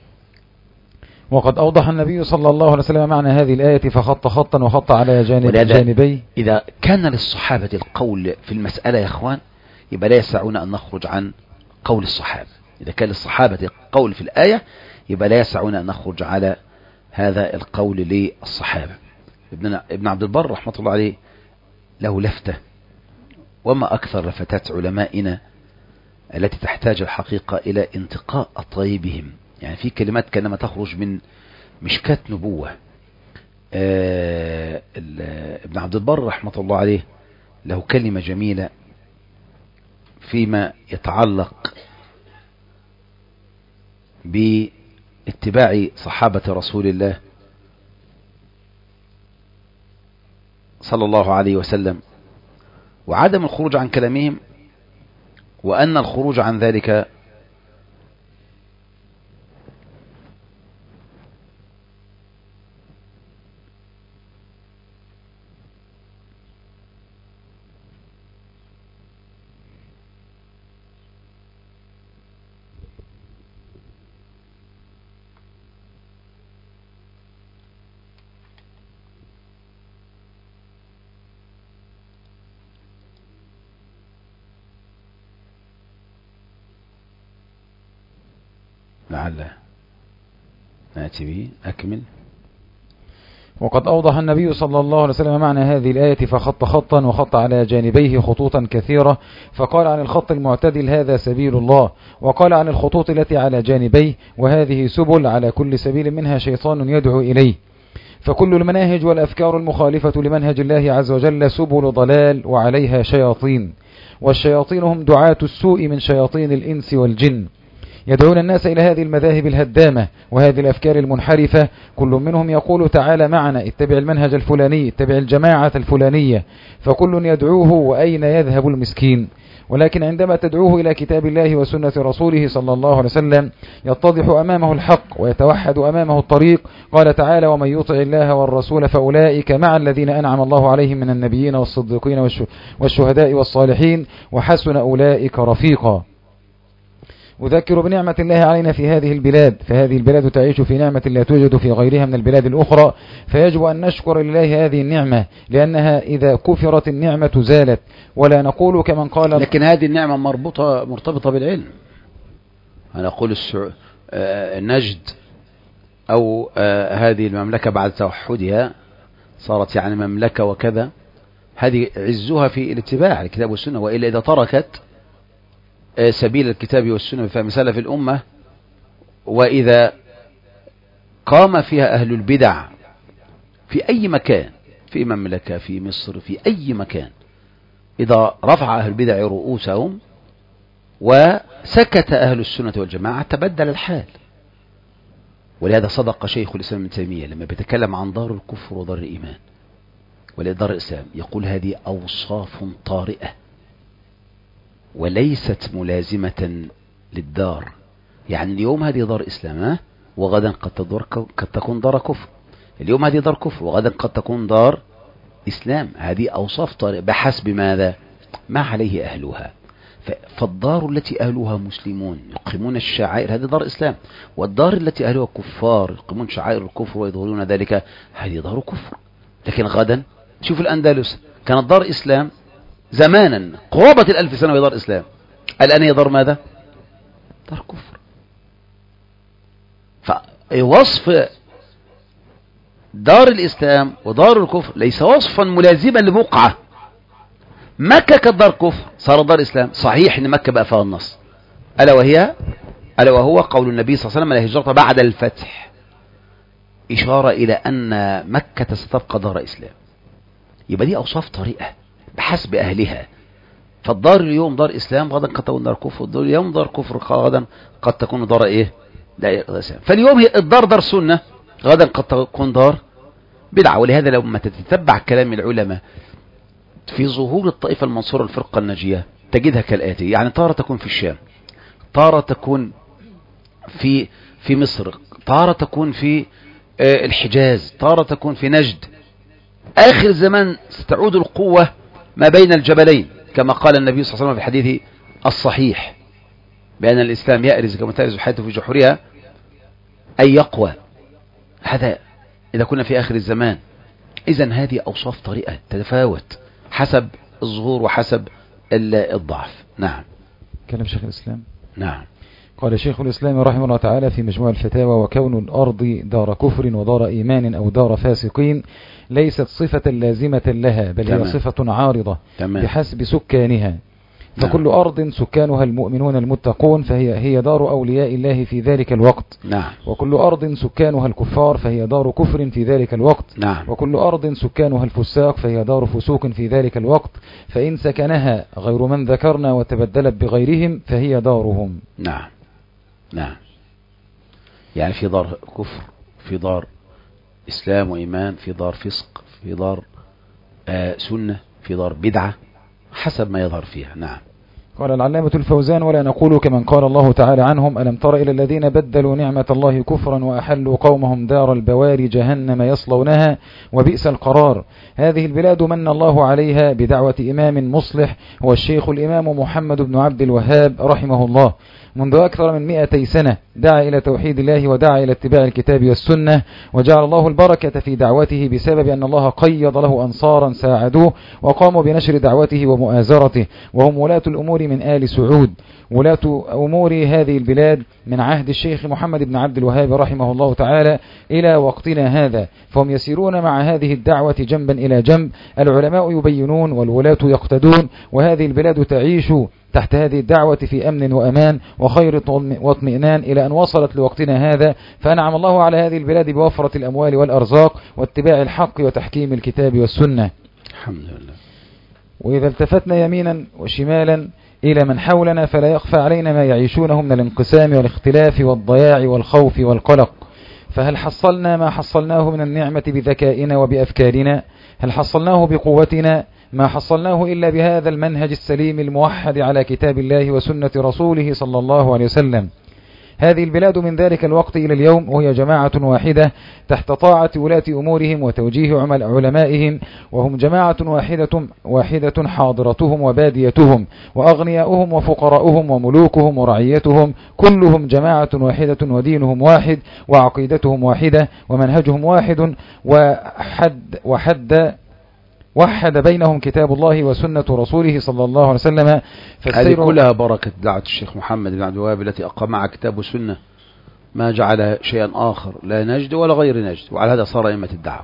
وقد أوضح النبي صلى الله عليه وسلم معنى هذه الآية فخط خطا وخط على جانب جانبي. إذا كان للصحابة القول في المسألة يا إخوان، يبقى لا يسعون أن نخرج عن قول الصحابة. إذا كان للصحابة قول في الآية، يبقى لا يسعون أن نخرج على هذا القول للصحابة. ابن ابن عبد البر رحمة الله عليه له لفتة، وما أكثر لفتات علمائنا التي تحتاج الحقيقة إلى انتقاء طيبهم. يعني في كلمات كانما تخرج من مشكاة نبوة. آه ابن عبد البر رحمة الله عليه له كلمة جميلة فيما يتعلق باتباع صحابة رسول الله صلى الله عليه وسلم وعدم الخروج عن كلامهم، وأن الخروج عن ذلك لعل نأتي به. أكمل. وقد أوضح النبي صلى الله عليه وسلم معنى هذه الآية فخط خطا وخط على جانبيه خطوطا كثيرة، فقال عن الخط المعتدل هذا سبيل الله، وقال عن الخطوط التي على جانبيه وهذه سبل، على كل سبيل منها شيطان يدعو إليه. فكل المناهج والأفكار المخالفة لمنهج الله عز وجل سبل ضلال وعليها شياطين، والشياطين هم دعاة السوء من شياطين الإنس والجن، يدعون الناس إلى هذه المذاهب الهدامة وهذه الأفكار المنحرفة. كل منهم يقول تعالى معنا، اتبع المنهج الفلاني، اتبع الجماعة الفلانية، فكل يدعوه وأين يذهب المسكين. ولكن عندما تدعوه إلى كتاب الله وسنة رسوله صلى الله عليه وسلم يتضح أمامه الحق ويتوحد أمامه الطريق. قال تعالى ومن يطع الله والرسول فأولئك مع الذين أنعم الله عليهم من النبيين والصديقين والشهداء والصالحين وحسن أولئك رفيقا. أذكر بنعمة الله علينا في هذه البلاد، فهذه البلاد تعيش في نعمة لا توجد في غيرها من البلاد الأخرى، فيجب أن نشكر لله هذه النعمة، لأنها إذا كفرت النعمة زالت. ولا نقول كمن قال لكن هذه النعمة مربوطة مرتبطة بالعلم. أنا أقول السع... آه نجد أو آه هذه المملكة بعد توحدها صارت يعني مملكة وكذا، هذه عزها في الاتباع الكتاب والسنة، وإلا إذا تركت سبيل الكتاب والسنة بفهم سلف الأمة، وإذا قام فيها أهل البدع في أي مكان، في مملكة، في مصر، في أي مكان، إذا رفع أهل البدع رؤوسهم وسكت أهل السنة والجماعة تبدل الحال. ولهذا صدق شيخ الإسلام ابن تيمية لما بيتكلم عن دار الكفر ودار الإيمان ودار الإسلام، يقول هذه أوصاف طارئة وليست ملازمة للدار. يعني اليوم هذه دار إسلام وغدا قد, قد تكون دار كفر، اليوم هذه دار كفر وغدا قد تكون دار إسلام. هذه أوصاف طارئة بحسب ماذا؟ ما عليه أهلها. فالدار التي أهلها مسلمون يقيمون الشعائر هذه دار إسلام، والدار التي أهلها كفار يقيمون شعائر الكفر ويظهرون ذلك هذه دار كفر. لكن غدا شوف الأندلس كانت دار إسلام زمانا قرابة الألف سنة دار إسلام، الآن هي دار ماذا؟ دار كفر. فوصف دار الإسلام ودار الكفر ليس وصفا ملازما لبقعة. مكة كانت دار كفر صارت دار إسلام، صحيح إن مكة بقى فيها النص، ألا وهي ألا وهو قول النبي صلى الله عليه وسلم لا هجرة بعد الفتح، إشارة إلى أن مكة ستبقى دار إسلام. يبقى دي أوصاف طريقة بحسب أهلها. فالدار اليوم دار إسلام غدا قد تكون دار كفر، الدار اليوم دار كفر غدا قد تكون دار إيه؟ دار إسلام. فاليوم هي الدار دار سنة غدا قد تكون دار بدعة. ولهذا لما تتتبع كلام العلماء في ظهور الطائفة المنصورة الفرقة الناجية تجدها كالآتي، يعني تارة تكون في الشام، تارة تكون في في مصر، تارة تكون في الحجاز، تارة تكون في نجد. آخر الزمان ستعود القوة ما بين الجبلين كما قال النبي صلى الله عليه وسلم في الحديث الصحيح بأن الإسلام يأرز كما تأرز حياته في جحورها أي يقوى. هذا إذا كنا في آخر الزمان. إذن هذه أوصاف طريقة تتفاوت حسب الظهور وحسب الضعف. نعم. كلام شيخ الإسلام. نعم. قال شيخ الإسلام رحمه الله تعالى في مجموع الفتاوى وكون الأرض دار كفر ودار إيمان أو دار فاسقين ليست صفة لازمة لها، بل تمام. هي صفة عارضة تمام. بحسب سكانها. فكل أرض سكانها المؤمنون المتقون فهي هي دار أولياء الله في ذلك الوقت. نعم. وكل أرض سكانها الكفار فهي دار كفر في ذلك الوقت. نعم. وكل أرض سكانها الفساق فهي دار فسوق في ذلك الوقت. فإن سكنها غير من ذكرنا وتبدلت بغيرهم فهي دارهم. نعم. نعم. يعني في دار كفر، في دار إسلام وإيمان، في دار فسق، في دار آه سنة، في دار بدعة، حسب ما يظهر فيها. نعم. قال العلامة الفوزان: ولا نقول كمن قال الله تعالى عنهم: ألم تر إلى الذين بدلوا نعمة الله كفرا وأحلوا قومهم دار البوار جهنم يصلونها وبئس القرار. هذه البلاد من الله عليها بدعوة إمام مصلح هو الشيخ الإمام محمد بن عبد الوهاب رحمه الله، منذ أكثر من مئتي سنة دعا إلى توحيد الله ودعا إلى اتباع الكتاب والسنة، وجعل الله البركة في دعوته بسبب أن الله قيض له أنصارا ساعدوه وقاموا بنشر دعوته ومؤازرته، وهم ولاة الأمور من آل سعود، ولاة أمور هذه البلاد من عهد الشيخ محمد بن عبد الوهاب رحمه الله تعالى إلى وقتنا هذا، فهم يسيرون مع هذه الدعوة جنبا إلى جنب، العلماء يبينون والولاة يقتدون، وهذه البلاد تعيش تحت هذه الدعوة في أمن وأمان وخير واطمئنان إلى أن وصلت لوقتنا هذا، فأنعم الله على هذه البلاد بوفرة الأموال والأرزاق واتباع الحق وتحكيم الكتاب والسنة. الحمد لله. وإذا التفتنا يمينا وشمالا إلى من حولنا فلا يخفى علينا ما يعيشونه من الانقسام والاختلاف والضياع والخوف والقلق، فهل حصلنا ما حصلناه من النعمة بذكائنا وبأفكارنا؟ هل حصلناه بقوتنا؟ ما حصلناه إلا بهذا المنهج السليم الموحد على كتاب الله وسنة رسوله صلى الله عليه وسلم. هذه البلاد من ذلك الوقت إلى اليوم وهي جماعة واحدة تحت طاعة ولاة أمورهم وتوجيه علمائهم، وهم جماعة واحدة واحدة حاضرتهم وباديتهم وأغنياؤهم وفقراؤهم وملوكهم ورعيتهم، كلهم جماعة واحدة ودينهم واحد وعقيدتهم واحدة ومنهجهم واحد، وحد وحد وحد بينهم كتاب الله وسنة رسوله صلى الله عليه وسلم. هذه كلها بركة دعوة الشيخ محمد بن عبد الوهاب التي أقام مع كتاب وسنة، ما جعل شيئا آخر لا نجد ولا غير نجد، وعلى هذا صار أئمة الدعوة،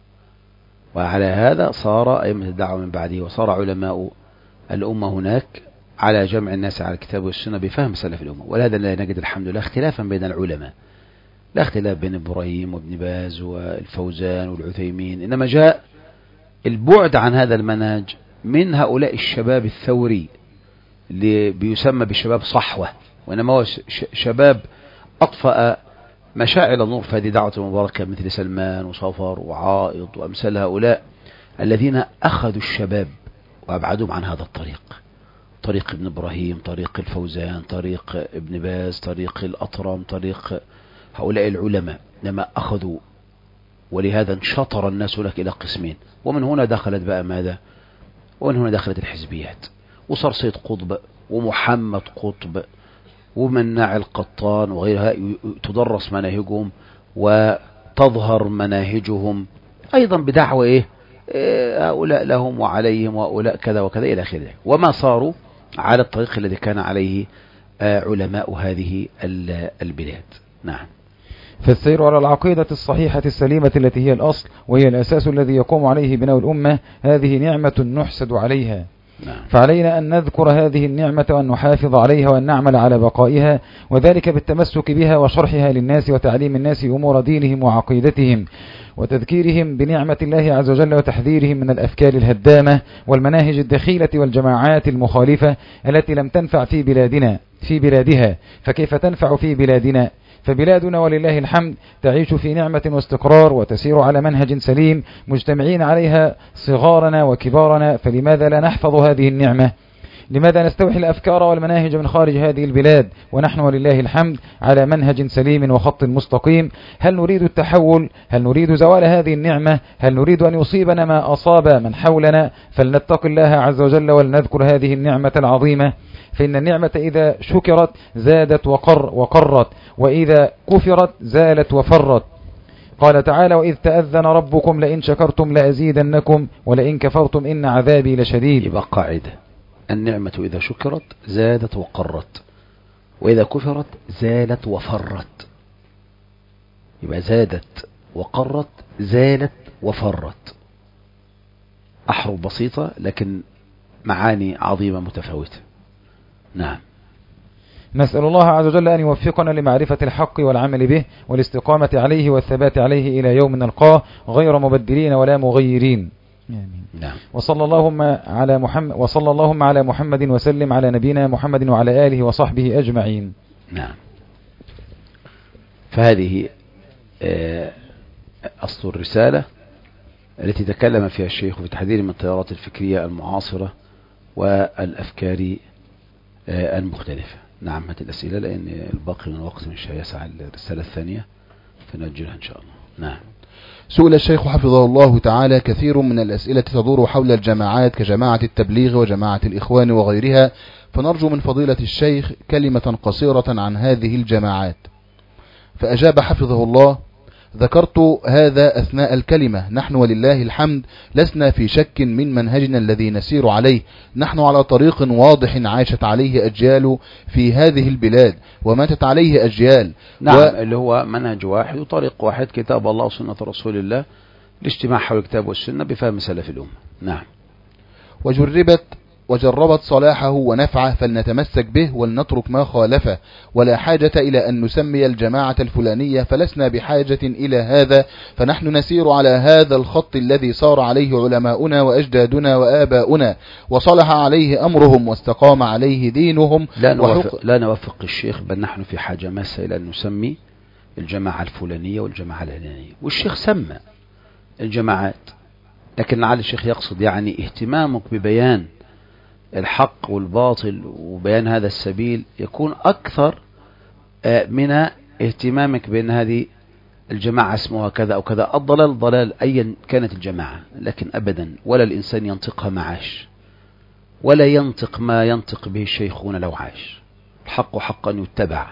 وعلى هذا صار أئمة الدعوة من بعده، وصار علماء الأمة هناك على جمع الناس على الكتاب والسنة بفهم سلف الأمة. ولهذا لا نجد الحمد لله اختلافا بين العلماء، لا اختلاف بين إبراهيم وابن باز والفوزان والعثيمين، إنما جاء البعد عن هذا المنهج من هؤلاء الشباب الثوري اللي بيسمى بشباب صحوة، وإنما هو شباب أطفأ مشاعل النور في هذه دعوة المباركة، مثل سلمان وصفر وعائض وأمثال هؤلاء الذين أخذوا الشباب وأبعدهم عن هذا الطريق، طريق ابن إبراهيم، طريق الفوزان، طريق ابن باز، طريق الأطرم، طريق هؤلاء العلماء، لما أخذوا. ولهذا انشطر الناس لك إلى قسمين، ومن هنا دخلت بقى ماذا؟ ومن هنا دخلت الحزبيات، وصار سيد قطب ومحمد قطب ومناع القطان وغيرها تدرس مناهجهم وتظهر مناهجهم أيضا بدعوة إيه؟ إيه هؤلاء لهم وعليهم وهؤلاء كذا وكذا إلى آخره، وما صاروا على الطريق الذي كان عليه علماء هذه البلاد. نعم. فالسير على العقيدة الصحيحة السليمة التي هي الأصل وهي الأساس الذي يقوم عليه بناء الأمة، هذه نعمة نحسد عليها. نعم. فعلينا أن نذكر هذه النعمة وأن نحافظ عليها وأن نعمل على بقائها، وذلك بالتمسك بها وشرحها للناس وتعليم الناس أمور دينهم وعقيدتهم وتذكيرهم بنعمة الله عز وجل وتحذيرهم من الأفكار الهدامة والمناهج الدخيلة والجماعات المخالفة التي لم تنفع في بلادنا في بلادها، فكيف تنفع في بلادنا؟ فبلادنا ولله الحمد تعيش في نعمة واستقرار وتسير على منهج سليم مجتمعين عليها صغارنا وكبارنا، فلماذا لا نحفظ هذه النعمة؟ لماذا نستوحي الأفكار والمناهج من خارج هذه البلاد ونحن ولله الحمد على منهج سليم وخط مستقيم؟ هل نريد التحول؟ هل نريد زوال هذه النعمة؟ هل نريد أن يصيبنا ما أصاب من حولنا؟ فلنتق الله عز وجل ولنذكر هذه النعمة العظيمة، فإن النعمة إذا شكرت زادت وقر وقرت، وإذا كفرت زالت وفرت. قال تعالى: وإذ تأذن ربكم لئن شكرتم لأزيدنكم ولئن كفرتم إن عذابي لشديد. يبقى قاعدة: النعمة إذا شكرت زادت وقرت، وإذا كفرت زالت وفرت. يبقى زادت وقرت، زالت وفرت، أحرف بسيطة لكن معاني عظيمة متفاوتة. نعم. نسأل الله عز وجل أن يوفقنا لمعرفة الحق والعمل به والاستقامة عليه والثبات عليه إلى يوم نلقاه غير مبدلين ولا مغيرين. نعم. وصلى اللهم على محمد وصلى اللهم على محمد وسلم على نبينا محمد وعلى آله وصحبه أجمعين. نعم. فهذه أصل الرسالة التي تكلم فيها الشيخ في تحذير من التيارات الفكرية المعاصرة والأفكار المختلفة. نعم. هات الأسئلة لأن الباقي من الوقت مش هيسع الرسالة الثانية فنأجلها إن شاء الله. نعم. سئل الشيخ حفظه الله تعالى كثير من الأسئلة تدور حول الجماعات كجماعة التبليغ وجماعة الإخوان وغيرها، فنرجو من فضيلة الشيخ كلمة قصيرة عن هذه الجماعات. فأجاب حفظه الله: ذكرت هذا أثناء الكلمة. نحن ولله الحمد لسنا في شك من منهجنا الذي نسير عليه. نحن على طريق واضح عاشت عليه أجيال في هذه البلاد وماتت عليه أجيال. نعم. و... اللي هو منهج واحد وطريق واحد، كتاب الله وسنة رسول الله، الاجتماع حول الكتاب والسنة بفهم سلف الأمة. نعم. وجربت وجربت صلاحه ونفعه فلنتمسك به ولنترك ما خالفه، ولا حاجة إلى أن نسمي الجماعة الفلانية، فلسنا بحاجة إلى هذا، فنحن نسير على هذا الخط الذي صار عليه علماؤنا وأجدادنا وآباؤنا وصلح عليه أمرهم واستقام عليه دينهم. لا نوافق, لا نوافق الشيخ، بل نحن في حاجة ماسة إلى أن نسمي الجماعة الفلانية والجماعة العلانية. والشيخ سمى الجماعات، لكن لعل الشيخ يقصد يعني اهتمامك ببيان الحق والباطل وبيان هذا السبيل يكون أكثر من اهتمامك بأن هذه الجماعة اسمها كذا أو كذا. الضلال ضلال أيا كانت الجماعة، لكن أبدا ولا الإنسان ينطقها ما عاش، ولا ينطق ما ينطق به الشيخون لو عاش. الحق حقا يتبع،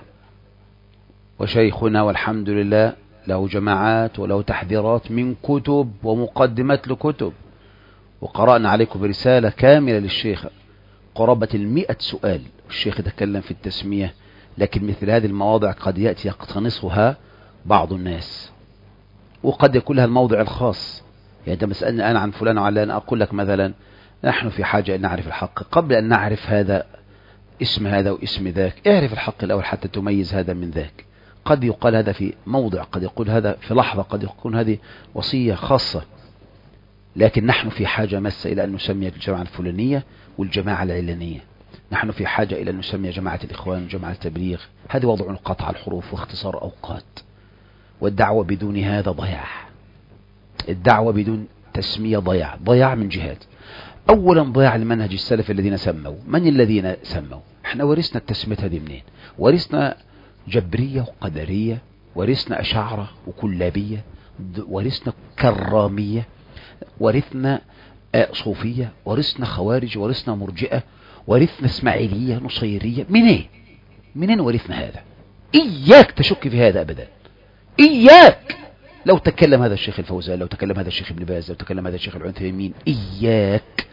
وشيخنا والحمد لله له جماعات وله تحذيرات من كتب ومقدمات لكتب، وقرأنا عليكم برسالة كاملة للشيخ قرابة المئة سؤال. الشيخ تكلم في التسمية، لكن مثل هذه المواضع قد يأتي يقتنصها بعض الناس، وقد يكون لها الموضع الخاص. يعني أنت مسألني أنا عن فلان وعلان، أقول لك مثلا نحن في حاجة أن نعرف الحق قبل أن نعرف هذا اسم هذا واسم ذاك. اعرف الحق الأول حتى تميز هذا من ذاك. قد يقال هذا في موضع، قد يقول هذا في لحظة، قد يكون هذه وصية خاصة. لكن نحن في حاجة ماسة إلى أن نسمي الجماعة الفلانية والجماعة العلانية. نحن في حاجة إلى أن نسمي جماعة الإخوان وجماعة التبليغ. هذا وضع قطع الحروف واختصار أوقات، والدعوة بدون هذا ضياع. الدعوة بدون تسمية ضياع، ضياع من جهات. أولا ضياع المنهج السلف الذين سموا. من الذين سموا؟ احنا ورثنا التسمية هذه منين؟ ورثنا جبرية وقدرية، ورثنا أشاعرة وكلابية، ورثنا كرامية، ورثنا صوفية، ورثنا خوارج، ورثنا مرجئة، ورثنا اسماعيلية نصيرية. منين منين ورثنا هذا؟ إياك تشك في هذا أبدا، إياك. لو تكلم هذا الشيخ الفوزان، لو تكلم هذا الشيخ ابن باز، لو تكلم هذا الشيخ العثيمين، إياك.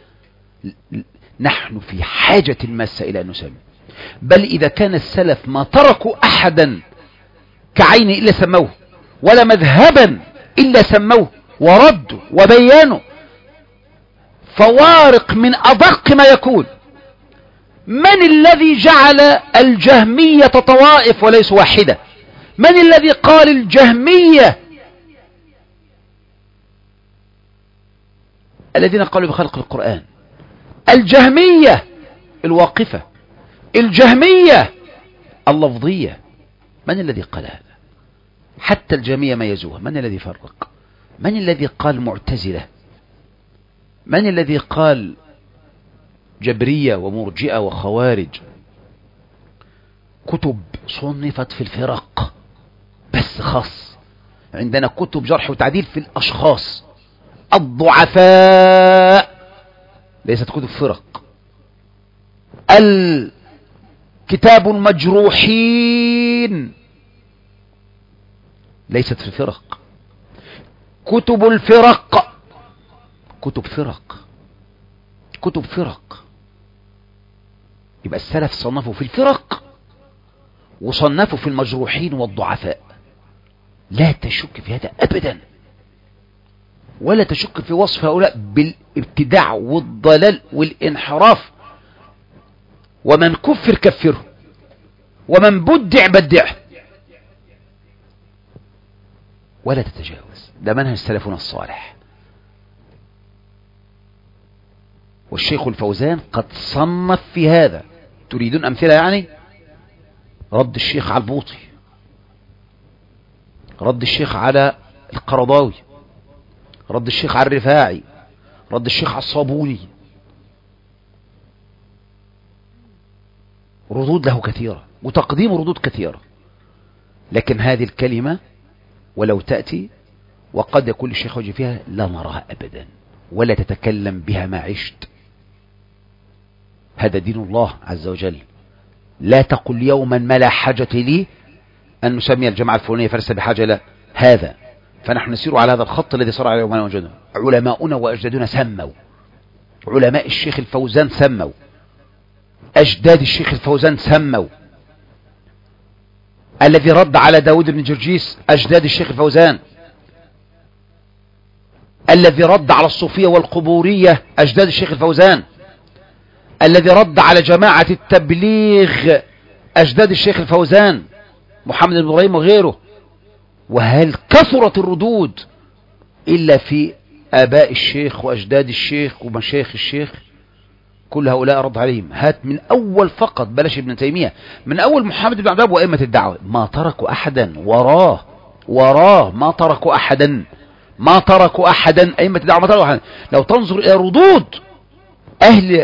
نحن في حاجة ماسة إلى أن نسمي. بل إذا كان السلف ما تركوا أحدا كعين إلا سموه، ولا مذهبا إلا سموه وردوا وبيانوا. فوارق من أدق ما يكون. من الذي جعل الجهمية طوائف وليس واحدة؟ من الذي قال الجهمية الذين قالوا بخلق القرآن؟ الجهمية الواقفة، الجهمية اللفظية. من الذي قال هذا؟ حتى الجهمية ميزوها. من الذي فرق؟ من الذي قال معتزلة؟ من الذي قال جبرية ومرجئة وخوارج؟ كتب صنفت في الفرق بس خاص. عندنا كتب جرح وتعديل في الأشخاص الضعفاء، ليست كتب فرق. الكتاب المجروحين ليست في الفرق. كتب الفرق كتب فرق كتب فرق. يبقى السلف صنفوا في الفرق وصنفوا في المجروحين والضعفاء. لا تشك في هذا أبدا، ولا تشك في وصف هؤلاء بالابتداع والضلال والانحراف ومن كفر كفره، ومن بدع بدعه، ولا تتجاوز. ده منهج سلفنا الصالح. والشيخ الفوزان قد صنف في هذا. تريدون أمثلة؟ يعني رد الشيخ على البوطي، رد الشيخ على القرضاوي، رد الشيخ على الرفاعي، رد الشيخ على الصابوني. ردود له كثيرة وتقديم ردود كثيرة، لكن هذه الكلمة ولو تأتي وقد يكون الشيخ وجه فيها لا نراها أبدا، ولا تتكلم بها ما عشت. هذا دين الله عز وجل. لا تقل يوما ما لا حاجة لي أن نسمي الجماعة الفلانية فلست بحاجة له. هذا فنحن نسير على هذا الخط الذي صار عليه يومنا وجدنا. علماؤنا وأجدادنا سموا، علماء الشيخ الفوزان سموا، أجداد الشيخ الفوزان سموا. الذي رد على داود بن جرجيس أجداد الشيخ الفوزان. الذي رد على الصوفية والقبورية أجداد الشيخ الفوزان. الذي رد على جماعة التبليغ أجداد الشيخ الفوزان، محمد بن إبراهيم وغيره. وهل كثرت الردود إلا في آباء الشيخ وأجداد الشيخ ومشايخ الشيخ؟ كل هؤلاء رد عليهم. هات من أول فقط، بلاش ابن تيمية، من أول محمد بن عبد الوهاب وأئمة الدعوة، ما تركوا أحدا وراه وراه ما تركوا أحدا ما تركوا أحدا أئمة الدعوة ما تركوا أحدا. لو تنظر إلى ردود أهل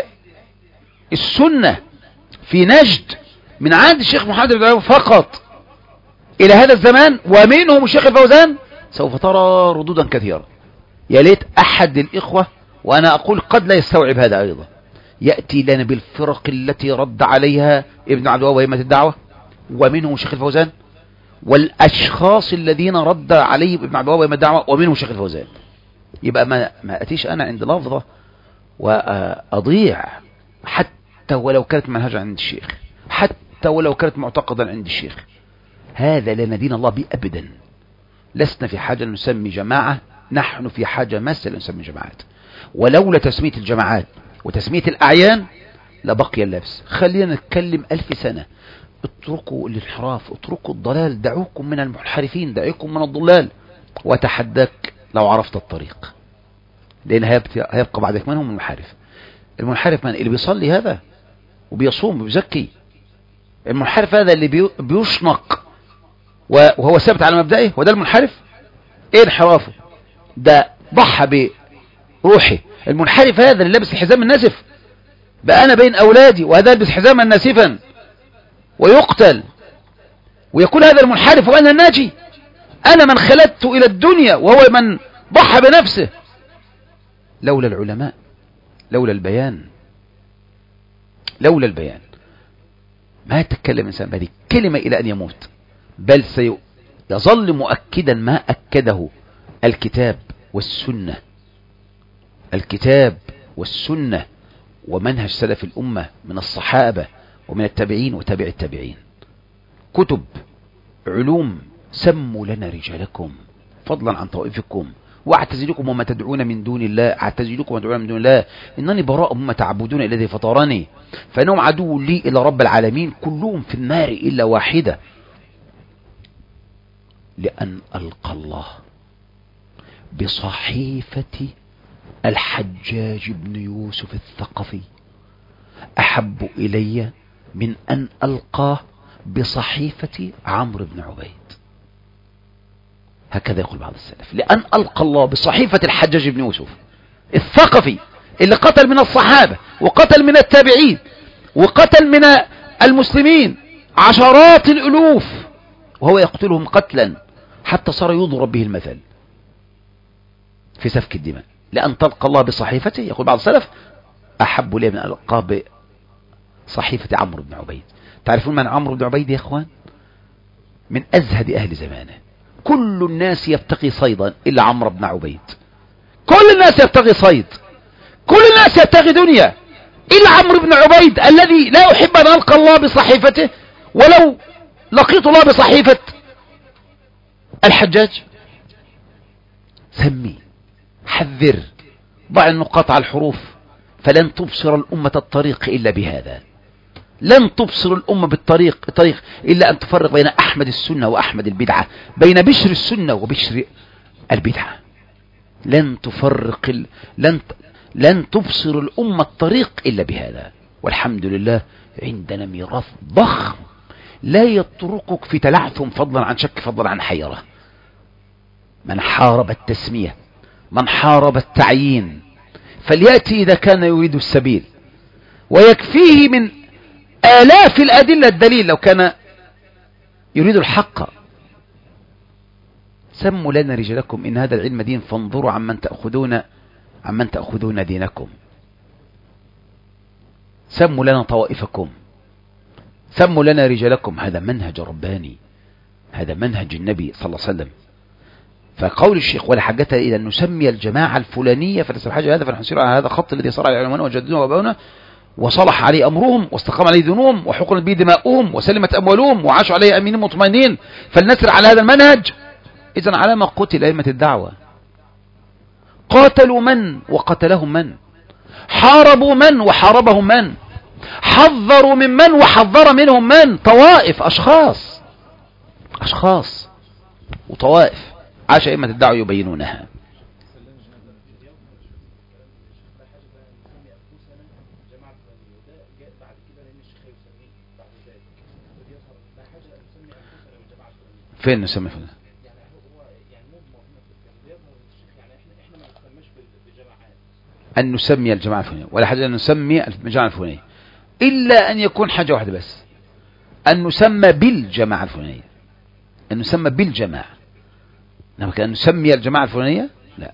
السنة في نجد من عهد الشيخ محمد بن عبد الوهاب فقط إلى هذا الزمان ومنهم الشيخ الفوزان، سوف ترى ردودا كثيرة. يا ليت أحد الإخوة، وأنا أقول قد لا يستوعب هذا أيضا، يأتي لنا بالفرق التي رد عليها ابن عبد الوهاب وأئمة الدعوة ومنهم الشيخ الفوزان، والأشخاص الذين رد عليهم ابن عبد الوهاب وأئمة الدعوة ومنهم الشيخ الفوزان. يبقى ما, ما أتيش أنا عند لفظة وأضيع، حتى ولو كانت منهجا عند الشيخ، حتى ولو كانت معتقدا عند الشيخ. هذا لا ندين الله به أبدا. لسنا في حاجة نسمي جماعة، نحن في حاجة ماسة لنسمي جماعات. ولولا تسمية الجماعات وتسمية الأعيان لبقي اللبس. خلينا نتكلم ألف سنة. اتركوا الانحراف، اتركوا الضلال، دعوكم من المنحرفين، دعوكم من الضلال. وتحداك لو عرفت الطريق، لأن هيبقى بعدك منهم المنحرف. المنحرف من اللي بيصلي هذا وبيصوم وبيزكي. المنحرف هذا اللي بيشنق وهو ثابت على مبدئه، وده المنحرف. ايه انحرافه؟ ده ضحى بروحه. المنحرف هذا اللي لابس الحزام الناسف، بقى انا بين اولادي وهذا يلبس حزاما ناسفا ويقتل، ويقول هذا المنحرف وانا الناجي. انا من خلدت الى الدنيا وهو من ضحى بنفسه. لولا العلماء، لولا البيان، لولا البيان ما يتكلم إنسان بهذه الكلمة إلى أن يموت، بل سيظل مؤكدا ما أكده الكتاب والسنة. الكتاب والسنة ومنهج سلف الأمة من الصحابة ومن التابعين وتابع التابعين. كتب علوم سموا لنا رجالكم فضلا عن طائفكم، واعتزلكم وما تدعون من دون الله، اعتزلكم وما تدعون من دون الله، انني براء مما تعبدون الذي فطرني، فانهم عدو لي الى رب العالمين، كلهم في النار الا واحده. لان القى الله بصحيفة الحجاج بن يوسف الثقفي احب الي من ان القاه بصحيفة عمرو بن عبيد. هكذا يقول بعض السلف. لأن ألقى الله بصحيفة الحجاج بن يوسف الثقفي اللي قتل من الصحابة وقتل من التابعين وقتل من المسلمين عشرات الألوف، وهو يقتلهم قتلا حتى صار يضرب به المثل في سفك الدماء. لأن تلقى الله بصحيفته، يقول بعض السلف، أحب لي من ألقى بصحيفة عمرو بن عبيد. تعرفون من عمرو بن عبيد يا إخوان؟ من أزهد أهل زمانه. كل الناس يبتغي صيدا إلا عمرو بن عبيد. كل الناس يبتغي صيد، كل الناس يبتغي دنيا إلا عمرو بن عبيد الذي لا يحب أن ألقى الله بصحيفته. ولو لقيت الله بصحيفة الحجاج سمي، حذر، ضع النقاط على الحروف، فلن تبصر الأمة الطريق إلا بهذا. لن تبصر الأمة بالطريق الطريق إلا أن تفرق بين أحمد السنة وأحمد البدعة، بين بشر السنة وبشر البدعة. لن تفرق ال... لن لن تبصر الأمة الطريق إلا بهذا. والحمد لله عندنا ميراث ضخم لا يتركك في تلعثم فضلا عن شك فضلا عن حيرة. من حارب التسمية، من حارب التعيين، فليأتي إذا كان يريد السبيل، ويكفيه من آلاف الأدلة الدليل لو كان يريد الحق. سموا لنا رجلكم إن هذا العلم دين، فانظروا عمن تأخذون عمن تأخذون دينكم. سموا لنا طوائفكم، سموا لنا رجالكم. هذا منهج رباني، هذا منهج النبي صلى الله عليه وسلم. فقول الشيخ ولا حاجة إلى أن نسمي الجماعة الفلانية فليس بحاجة هذا، فنحن نسير على هذا الخط الذي صار على علماء وجددنا واباؤنا، وصلح عليه أمرهم، واستقام عليه ذنوبهم، وحقنت به دماؤهم، وسلمت أموالهم، وعاشوا عليه أمينين مطمئنين، فلنسر على هذا المنهج. إذن على ما قتل أئمة الدعوة، قاتلوا من وقتلهم من، حاربوا من وحاربهم من، حذروا من من وحذر منهم من. طوائف، أشخاص أشخاص وطوائف عاش أئمة الدعوة يبينونها. فين نسمي فين؟ أن نسمي الجماعة الفلانية، ولا حاجة أن نسمي الجماعة الفلانية إلا أن يكون حاجة واحدة بس، أن نسمى بالجماعة الفلانية، أن نسمى بالجماعة. إنما كأن نسمي الجماعة الفلانية لا.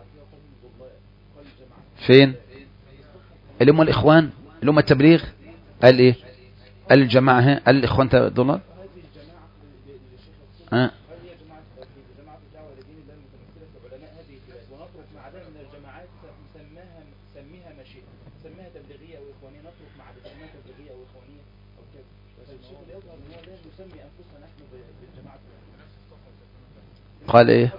فين؟ اللي هم الإخوان، اللي هم التبليغ. قال إيه؟ قال الجماعة ها؟ قال الإخوان دولار. ها؟ قال ايه؟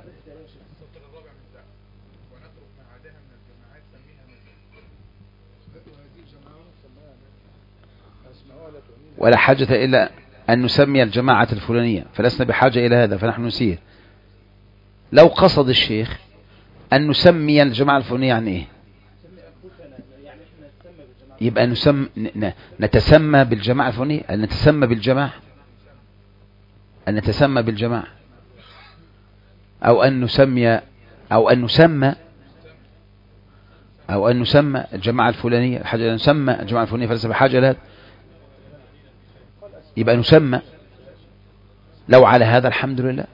ولا حاجة إلا أن نسمي الجماعة الفلانية، فلسنا بحاجة إلى هذا فنحن نسيه. لو قصد الشيخ أن نسمي الجماعة الفلانية عن إيه؟ يبقى نسم... نتسمى بالجماعة الفلانية، أن نتسمى بالجماعة، أن نتسمى بالجماعة، أو أن نسمي أو أن نسمى أو أن نسمى الجماعة الفلانية. حاجة أن نسمى الجماعة الفلانية فليس بحاجة لها، يبقى نسمى. لو على هذا الحمد لله.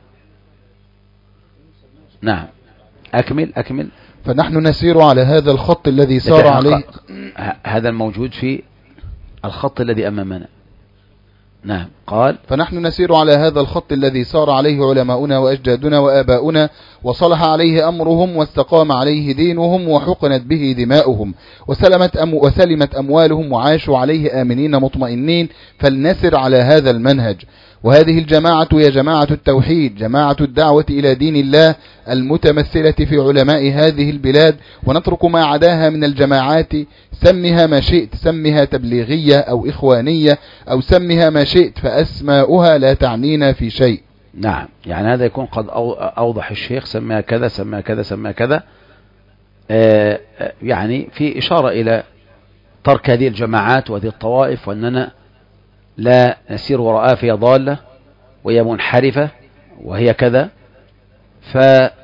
نعم أكمل أكمل. فنحن نسير على هذا الخط الذي سار عليه. هذا الموجود في الخط الذي أمامنا. نعم قال فنحن نسير على هذا الخط الذي سار عليه علماؤنا وأجدادنا وآباؤنا، وصلح عليه أمرهم، واستقام عليه دينهم، وحقنت به دماؤهم، وسلمت, أم وسلمت أموالهم، وعاشوا عليه آمنين مطمئنين. فلنسر على هذا المنهج. وهذه الجماعة هي جماعة التوحيد، جماعة الدعوة إلى دين الله المتمثلة في علماء هذه البلاد، ونترك ما عداها من الجماعات، سمها ما شئت، سمها تبليغية أو إخوانية أو سمها ما شئت، فأسماؤها لا تعنينا في شيء. نعم، يعني هذا يكون قد أوضح الشيخ، سمها كذا سمها كذا سمها كذا، آه يعني في إشارة إلى ترك هذه الجماعات وهذه الطوائف، وأننا لا نسير وراءها، فهي ضالة وهي منحرفة وهي كذا. ف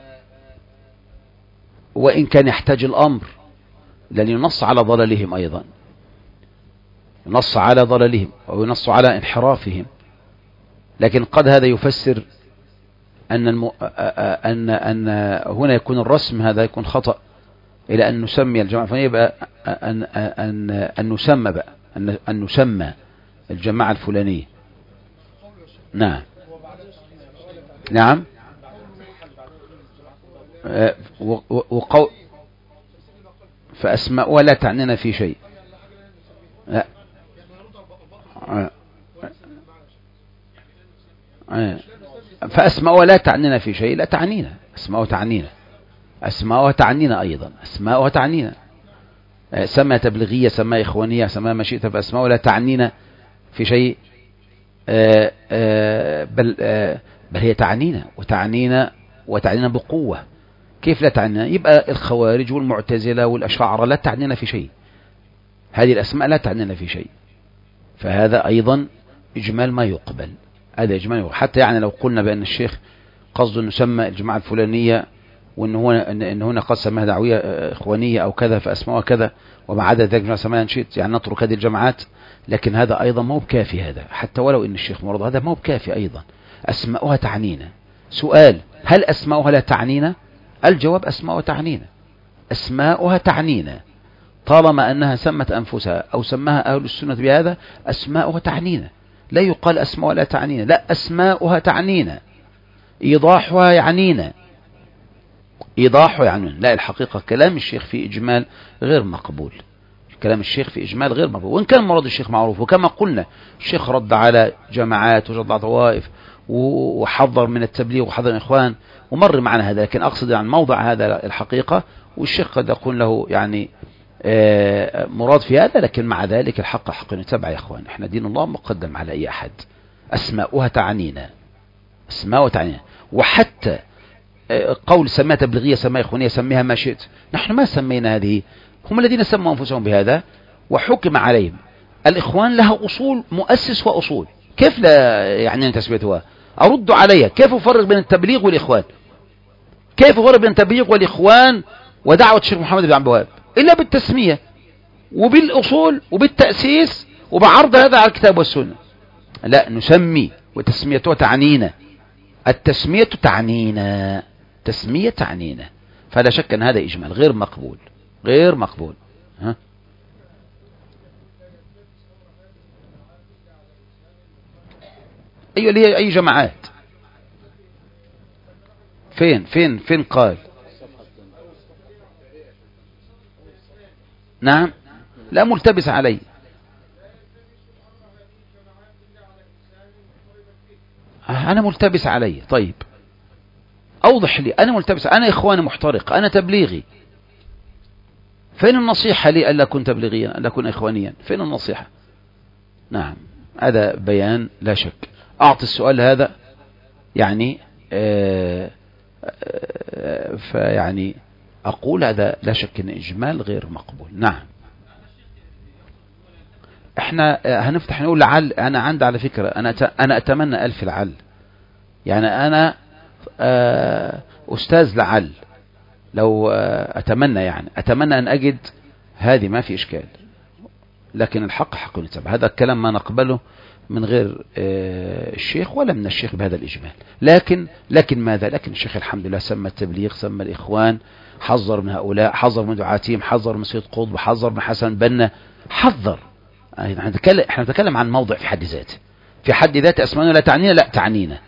وإن كان يحتاج الأمر لأن ينص على ضلالهم أيضا، ينص على ضلالهم أو ينص على انحرافهم، لكن قد هذا يفسر أن الم... أن أن هنا يكون الرسم هذا يكون خطأ، إلى أن نسمي الجماعة الفلانية، يبقى أن أن أن نسمى بقى أن أن نسمى الجماعة الفلانية. نعم نعم وقو فأسماء ولا تعنينا في شيء. لا. فأسماء ولا تعنينا في شيء، لا تعنينا، أسماء تعنينا، أسماء تعنينا أيضا، أسماء تعنينا. سمى تبليغية سمى إخوانية سمى ما شئت فأسماء ولا تعنينا في شيء، بل, بل هي تعنينا وتعنينا وتعنينا بقوة. كيف لا تعنينا؟ يبقى الخوارج والمعتزلة والأشاعرة لا تعنينا في شيء، هذه الأسماء لا تعنينا في شيء، فهذا أيضا إجمال ما يقبل. هذا إجمال يقبل. حتى يعني لو قلنا بأن الشيخ قصده أن نسمى الجماعة الفلانية وأن هنا, إن هنا قد سماها دعوية إخوانية أو كذا فأسماء كذا وما عدا ذلك جماعة سماها نشيط، يعني نترك هذه الجماعات، لكن هذا أيضا ما هو بكافي. هذا حتى ولو إن الشيخ مرضى هذا ما هو بكافي أيضا. أسماؤها تعنينا. سؤال: هل أسماؤها لا تعنينا؟ الجواب: أسماؤها تعنينا. أسماؤها تعنينا طالما أنها سمت أنفسها أو سماها أهل السنة بهذا، أسماؤها تعنينا. لا يقال أسماؤها لا تعنينا، لا، أسماؤها تعنينا، إيضاحها يعنينا، إيضاحها يعنينا. لا، الحقيقة كلام الشيخ في إجمال غير مقبول، كلام الشيخ في إجمال غير مقبول، وإن كان مراد الشيخ معروف. وكما قلنا الشيخ رد على جماعات ورد على طوائف وحذر من التبليغ وحذر من الإخوان ومر معنا هذا، لكن أقصد عن موضع هذا الحقيقة، والشيخ قد يكون له يعني مراد في هذا، لكن مع ذلك الحق حق نتبع يا إخوان. إحنا دين الله مقدم على أي أحد. أسماؤها تعنينا، أسماؤها تعنينا. وحتى قول سماها تبليغية سماها إخوانية سميها ما شئت، نحن ما سمينا هذه، هم الذين سموا أنفسهم بهذا وحكم عليهم. الإخوان لها أصول، مؤسس وأصول، كيف لا يعني تسميتها؟ أرد عليها، كيف أفرق بين التبليغ والإخوان؟ كيف أفرق بين التبليغ والإخوان ودعوة الشيخ محمد بن عبد الوهاب؟ إلا بالتسمية وبالأصول وبالتأسيس وبعرض هذا على الكتاب والسنة. لا، نسمي وتسميته تعنينا، التسمية تعنينا، تسمية تعنينا، فلا شك أن هذا إجمال غير مقبول، غير مقبول. ها؟ أيوة، ليه أي جماعات؟ فين فين فين قال؟ نعم، لا ملتبس علي. أنا ملتبس علي. طيب أوضح لي، أنا ملتبس، أنا إخواني محترق، أنا تبليغي، فين النصيحة لي ألا أكون تبليغيا ألا أكون إخوانيا؟ فين النصيحة؟ نعم، هذا بيان لا شك. أعطي السؤال هذا يعني آآ آآ فيعني أقول هذا لا شك أن إجمال غير مقبول. نعم، احنا هنفتح نقول لعل. أنا عندي على فكرة، أنا أنا أتمنى ألف لعل، يعني أنا أستاذ لعل، لو أتمنى يعني أتمنى أن أجد هذه ما في إشكال، لكن الحق حق نتبع. هذا الكلام ما نقبله من غير الشيخ ولا من الشيخ بهذا الإجمال. لكن لكن ماذا؟ لكن الشيخ الحمد لله سمى التبليغ، سمى الإخوان، حذر من هؤلاء، حذر من دعاتهم، حذر من سيد قطب، حذر من حسن بنا، حذر. احنا نتكلم احنا نتكلم عن موضع في حد ذاته، في حد ذاته أسماءنا لا تعنينا، لا تعنينا،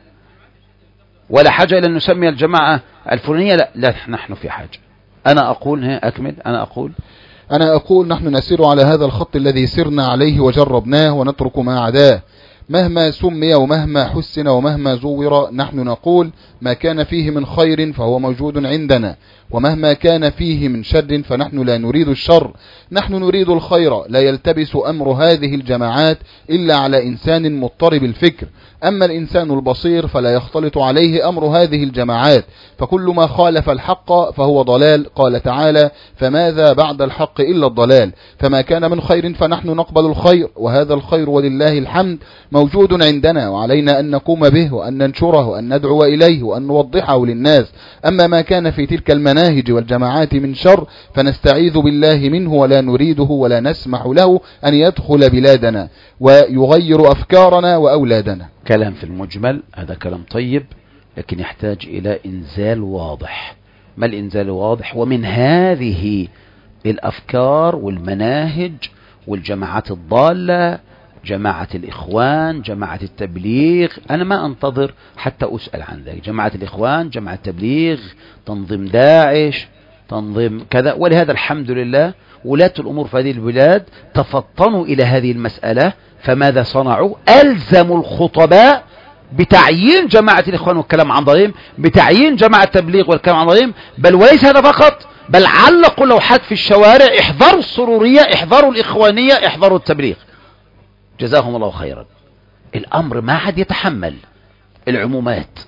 ولا حاجة إلى أن نسمي الجماعة الفلانية، لا لا نحن في حاجة. أنا أقول، ها أكمل. أنا أقول أنا أقول نحن نسير على هذا الخط الذي سرنا عليه وجربناه ونترك ما عداه، مهما سمي ومهما حسن ومهما زور. نحن نقول ما كان فيه من خير فهو موجود عندنا، ومهما كان فيه من شر فنحن لا نريد الشر، نحن نريد الخير. لا يلتبس أمر هذه الجماعات إلا على إنسان مضطرب الفكر، أما الإنسان البصير فلا يختلط عليه أمر هذه الجماعات، فكل ما خالف الحق فهو ضلال. قال تعالى: فماذا بعد الحق إلا الضلال. فما كان من خير فنحن نقبل الخير، وهذا الخير ولله الحمد موجود عندنا، وعلينا أن نقوم به وأن ننشره وأن ندعو إليه وأن نوضحه للناس. أما ما كان في تلك المناهج والجماعات من شر فنستعيذ بالله منه، ولا نريده ولا نسمح له أن يدخل بلادنا ويغير أفكارنا وأولادنا. كلام في المجمل، هذا كلام طيب، لكن يحتاج إلى إنزال واضح. ما الإنزال الواضح؟ ومن هذه الأفكار والمناهج والجماعات الضالة، جماعة الإخوان، جماعة التبليغ، أنا ما أنتظر حتى أسأل عن ذلك. جماعة الإخوان، جماعة التبليغ، تنظيم داعش، تنظيم كذا. ولهذا الحمد لله ولاة الأمور في هذه البلاد تفطنوا إلى هذه المسألة، فماذا صنعوا؟ ألزموا الخطباء بتعيين جماعة الإخوان والكلام عن ضريم، بتعيين جماعة التبليغ والكلام عن ضريم، بل وليس هذا فقط، بل علقوا لوحات في الشوارع: احذروا السرورية، احذروا الإخوانية، احذروا التبليغ. جزاهم الله خيرا. الأمر ما حد يتحمل العمومات.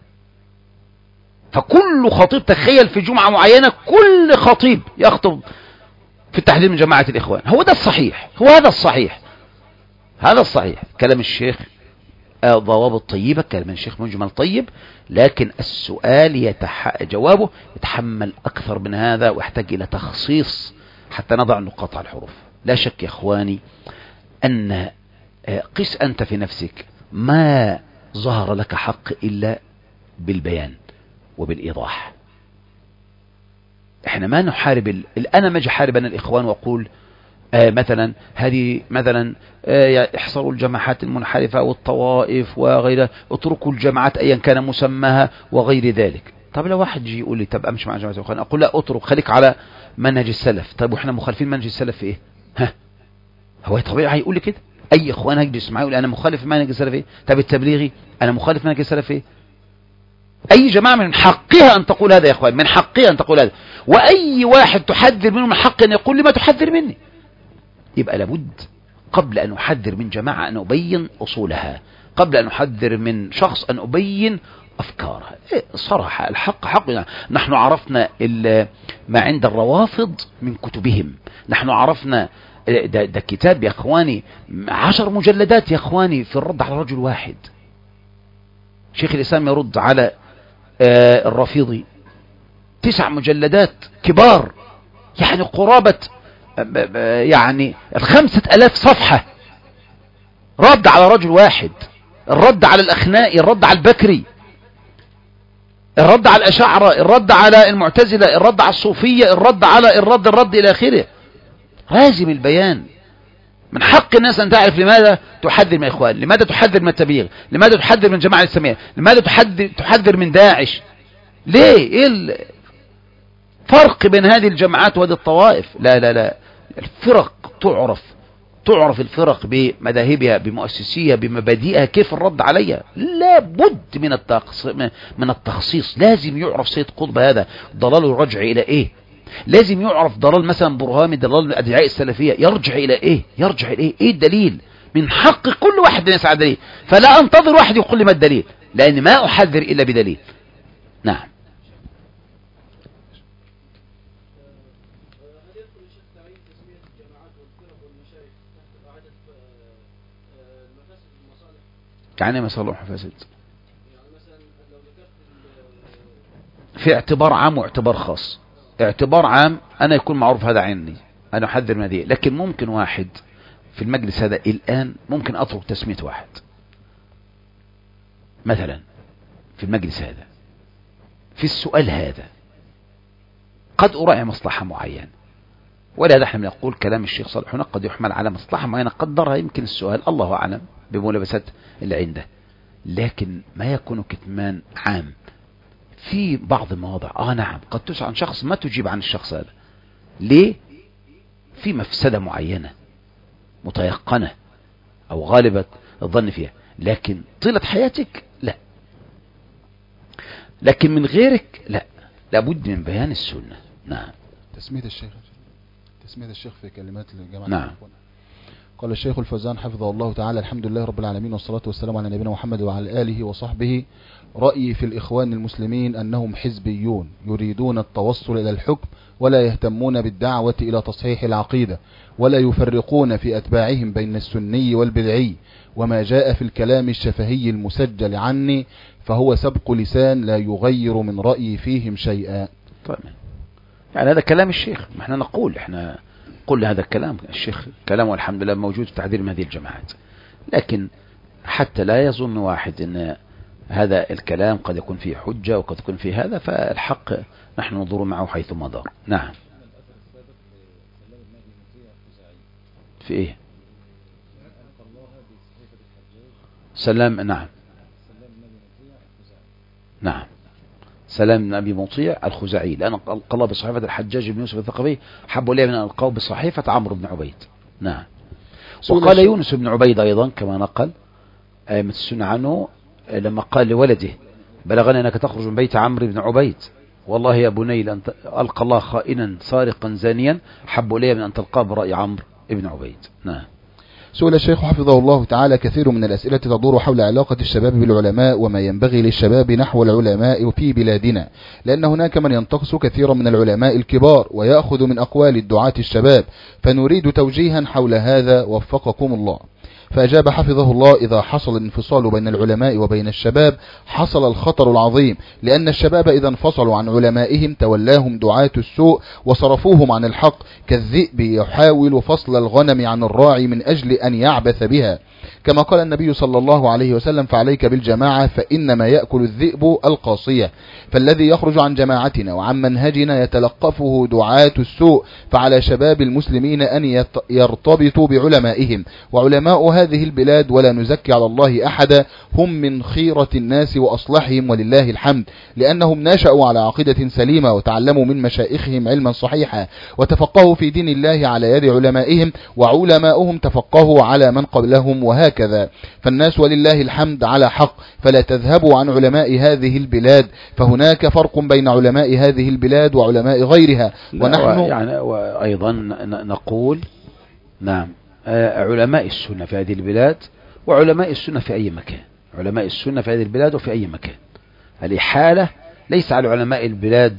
فكل خطيب، تخيل في جمعة معينة كل خطيب يخطب في التحذير من جماعة الإخوان. هو ده الصحيح، هو هذا الصحيح، هذا الصحيح. كلام الشيخ ضوابط طيبة، كلام الشيخ مجمل طيب، لكن السؤال يتح... جوابه يتحمل أكثر من هذا ويحتاج إلى تخصيص حتى نضع النقاط على الحروف. لا شك يا إخواني أن قس أنت في نفسك ما ظهر لك حق إلا بالبيان وبالإيضاح. احنا ما نحارب ال... أنا ما أجي أحارب أنا الإخوان وأقول آه مثلا هذه مثلا آه احصروا الجماعات المنحرفة والطوائف وغيرها، اتركوا الجماعات أيا كان مسماها وغير ذلك. طب لو واحد يجي يقول لي طب أمشي مع جماعة الإخوان، أقول لا، اترك، خليك على منهج السلف. طيب وإحنا مخالفين منهج السلف في إيه؟ ها، هو طبيعي هيقول لي كده؟ أي إخوان هيجلس معي يقول أنا مخالف منهج السلف إيه؟ طب التبليغي أنا مخالف منهج السلف إيه؟ أي جماعة من حقها أن تقول هذا يا إخوان، من حقها أن تقول هذا. وأي واحد تحذر منه من حق أن يقول لي ما تحذر مني. يبقى لابد قبل أن أحذر من جماعة أن أبين أصولها، قبل أن أحذر من شخص أن أبين أفكارها. إيه صراحة الحق حقنا. نحن عرفنا ما عند الروافض من كتبهم، نحن عرفنا ده, ده كتاب يا أخواني عشر مجلدات يا أخواني في الرد على رجل واحد. شيخ الإسلام يرد على آه الرافضي تسع مجلدات كبار، يعني قرابة يعني الخمسة ألاف صفحة رد على رجل واحد. الرد على الأخنائي، الرد على البكري، الرد على الأشاعرة، الرد على المعتزلة، الرد على الصوفية، الرد على الرد الرد إلى آخره. لازم البيان. من حق الناس أن تعرف لماذا تحذر من إخوان، لماذا تحذر من التبليغ، لماذا تحذر من الجماعة الإسلامية، لماذا تحذر, تحذر من داعش. ليه؟ إيه الفرق بين هذه الجماعات وهذه الطوائف؟ لا لا لا، الفرق تعرف، تعرف الفرق بمذاهبها، بمؤسسيها، بمبادئها، كيف الرد عليها. لا بد من من التخصيص. لازم يعرف سيد قطب هذا ضلاله يرجع إلى إيه. لازم يعرف ضلال مثلا برهامي، ضلال الأدعياء السلفية يرجع إلى إيه، يرجع إلى إيه، إيه الدليل. من حق كل واحد أن يسعى دليل، فلا أنتظر واحد يقول لي ما الدليل، لأن ما أحذر إلا بدليل. نعم. يعني مصالح وفاسد في اعتبار عام واعتبار خاص. اعتبار عام أنا يكون معروف هذا عني، أنا أحذر من هذه، لكن ممكن واحد في المجلس هذا الآن ممكن أترك تسمية واحد مثلا في المجلس هذا، في السؤال هذا قد أراعي مصلحة معينة، ولهذا احنا بنقول كلام الشيخ صالح هنا قد يحمل على مصلحة معينة قدرها يمكن السؤال الله أعلم بملابسات اللي عنده، لكن ما يكون كتمان عام في بعض المواضع. آه نعم قد تسأل عن شخص ما تجيب عن الشخص هذا. ليه؟ في مفسدة معينة متيقنة أو غالبة الظن فيها، لكن طيلة حياتك لا، لكن من غيرك لا، لابد من بيان السنة. نعم. تسمية الشيخ تسمية الشيخ في كلمات الجماعة. نعم. قال الشيخ الفوزان حفظه الله تعالى: الحمد لله رب العالمين، والصلاة والسلام على نبينا محمد وعلى آله وصحبه. رأيي في الإخوان المسلمين أنهم حزبيون يريدون التوصل إلى الحكم ولا يهتمون بالدعوة إلى تصحيح العقيدة، ولا يفرقون في أتباعهم بين السني والبدعي، وما جاء في الكلام الشفهي المسجل عني فهو سبق لسان لا يغير من رأيي فيهم شيئا. طيب يعني هذا كلام الشيخ، ما احنا نقول احنا قل هذا الكلام الشيخ كلام والحمد لله موجود في تحذير من هذه الجماعات، لكن حتى لا يظن واحد ان هذا الكلام قد يكون فيه حجة وقد يكون فيه هذا، فالحق نحن ننظر معه حيث ما دار. نعم. في ايه؟ سلام. نعم نعم سلام بن أبي مطيع الخزاعي، لأن ألقى بصحيفة الحجاج بن يوسف الثقفي حب إليه من ألقاه بصحيفة عمرو بن عبيد. نعم. وقال يونس بن عبيد أيضا كما نقل أئمة السنة عنه لما قال لولده: بلغني أنك تخرج من بيت عمرو بن عبيد، والله يا بني لأن ألقى الله خائنا سارقا زانيا حب إلي من أن تلقاه برأي عمرو ابن عبيد. نعم. سئل الشيخ حفظه الله تعالى كثير من الأسئلة تدور حول علاقة الشباب بالعلماء وما ينبغي للشباب نحو العلماء في بلادنا، لأن هناك من ينتقص كثيرا من العلماء الكبار ويأخذ من أقوال الدعاة الشباب، فنريد توجيها حول هذا وفقكم الله. فأجاب حفظه الله: إذا حصل الانفصال بين العلماء وبين الشباب حصل الخطر العظيم، لأن الشباب إذا انفصلوا عن علمائهم تولاهم دعاة السوء وصرفوهم عن الحق، كالذئب يحاول فصل الغنم عن الراعي من أجل أن يعبث بها، كما قال النبي صلى الله عليه وسلم: فعليك بالجماعة فإنما يأكل الذئب القاصية. فالذي يخرج عن جماعتنا وعن منهجنا يتلقفه دعاة السوء، فعلى شباب المسلمين أن يرتبطوا بعلمائهم، وعلماء هذه البلاد ولا نزكي على الله أحدا هم من خيرة الناس وأصلحهم ولله الحمد، لأنهم نشأوا على عقيدة سليمة وتعلموا من مشائخهم علما صحيحا وتفقهوا في دين الله على يد علمائهم، وعلماؤهم تفقهوا على من قبلهم، وهكذا. فالناس ولله الحمد على حق، فلا تذهبوا عن علماء هذه البلاد، فهناك فرق بين علماء هذه البلاد وعلماء غيرها. ونحن يعني وأيضا نقول نعم علماء السنة في هذه البلاد وعلماء السنة في أي مكان، علماء السنة في هذه البلاد وفي أي مكان. الإحالة ليس على علماء البلاد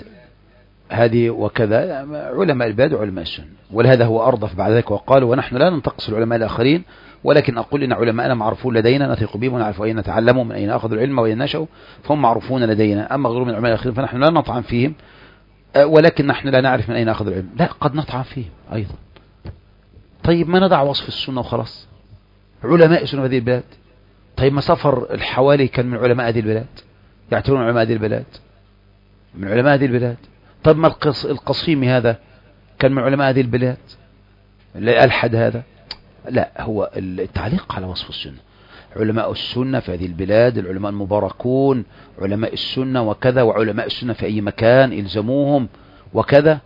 هذه وكذا، علماء البلاد وعلماء السنة، ولهذا هو أرضف بعد ذلك وقال: ونحن لا ننتقص العلماء الآخرين، ولكن أقول إن علماءنا معروفون لدينا، نثق بهم ونعرف أين تعلموا من أين أخذوا العلم وأين نشأوا، فهم معروفون لدينا. أما غيرهم من العلماء الآخرين فنحن لا نطعن فيهم، ولكن نحن لا نعرف من أين أخذوا العلم. لا، قد نطعن فيهم أيضا. طيب ما نضع وصف السنة وخلاص، علماء السنة في هذه البلاد. طيب ما سفر الحوالي كان من علماء هذه البلاد، يعتبرون علماء هذه البلاد من علماء هذه البلاد. طيب ما القصيمي هذا كان من علماء هذه البلاد، لا ألحد هذا. لا، هو التعليق على وصف السنة، علماء السنة في هذه البلاد، العلماء المباركون، علماء السنة وكذا، وعلماء السنة في أي مكان إلزموهم وكذا.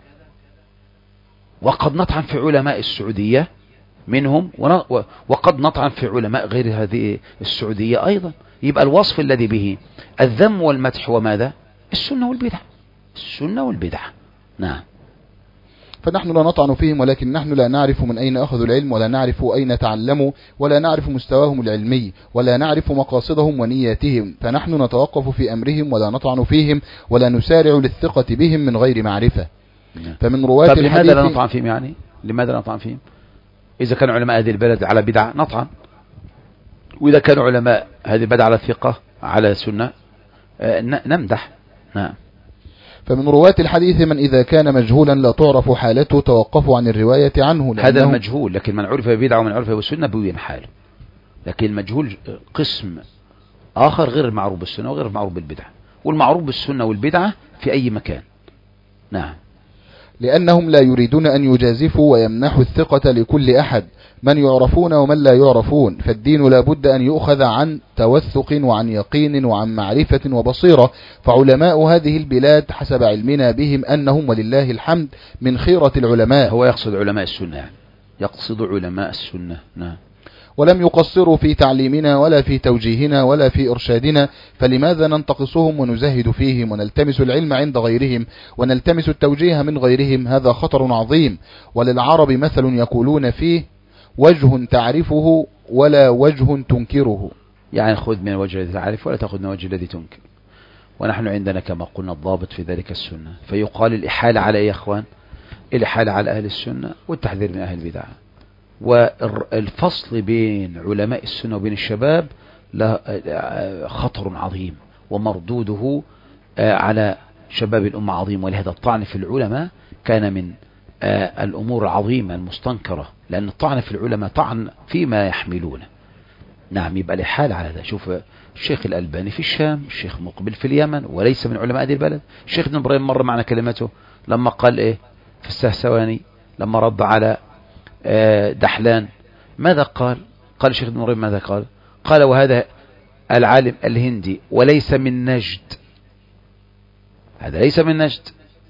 وقد نطعن في علماء السعودية منهم، وقد نطعن في علماء غير هذه السعودية أيضا. يبقى الوصف الذي به الذم والمدح وماذا؟ السنة والبدعة، السنة والبدعة. نعم. فنحن لا نطعن فيهم، ولكن نحن لا نعرف من أين أخذوا العلم، ولا نعرف أين تعلموا، ولا نعرف مستواهم العلمي، ولا نعرف مقاصدهم ونياتهم، فنحن نتوقف في أمرهم ولا نطعن فيهم، ولا نسارع للثقة بهم من غير معرفة. فمن رواة طب الحديث لماذا لا نطعن فيهم؟ يعني لماذا لا نطعن فيهم؟ إذا كانوا علماء هذه البلد على بدعة نطعن، وإذا كانوا علماء هذه البلد على ثقة على سنة نمدح. نعم. فمن رواة الحديث من إذا كان مجهولا لا تعرف حالته توقفوا عن الرواية عنه. هذا المجهول، لكن من عرف ببدعة ومن عرف بالسنة بين حاله. لكن المجهول قسم آخر غير المعروف بالسنة وغير المعروف بالبدعة، والمعروف بالسنة والبدعة في أي مكان. نعم. لأنهم لا يريدون أن يجازفوا ويمنحوا الثقة لكل أحد، من يعرفون ومن لا يعرفون، فالدين لا بد أن يؤخذ عن توثق وعن يقين وعن معرفة وبصيرة. فعلماء هذه البلاد حسب علمنا بهم أنهم ولله الحمد من خيرة العلماء. هو يقصد علماء السنة، يعني يقصد علماء السنة. نعم. ولم يقصروا في تعليمنا ولا في توجيهنا ولا في إرشادنا، فلماذا ننتقصهم ونزهد فيهم ونلتمس العلم عند غيرهم ونلتمس التوجيه من غيرهم؟ هذا خطر عظيم. وللعرب مثل يقولون فيه: وجه تعرفه ولا وجه تنكره. يعني خذ من الوجه الذي تعرف ولا تأخذ من الوجه الذي تنكر. ونحن عندنا كما قلنا الضابط في ذلك السنة. فيقال الإحالة على يا إخوان، الإحالة على أهل السنة والتحذير من أهل البدع. والفصل بين علماء السنة وبين الشباب له خطر عظيم، ومردوده على شباب الأمة عظيم. ولهذا الطعن في العلماء كان من الأمور العظيمة المستنكرة، لأن الطعن في العلماء طعن فيما يحملونه. نعم. يبقى الحال على هذا. شوف الشيخ الألباني في الشام، الشيخ مقبل في اليمن، وليس من علماء هذه البلد. الشيخ ابن إبراهيم مر معنا كلمته لما قال إيه في السهسواني، لما رد على دحلان، ماذا قال؟ قال الشيخ ابن إبراهيم ماذا قال؟ قال: وهذا العالم الهندي وليس من نجد، هذا ليس من نجد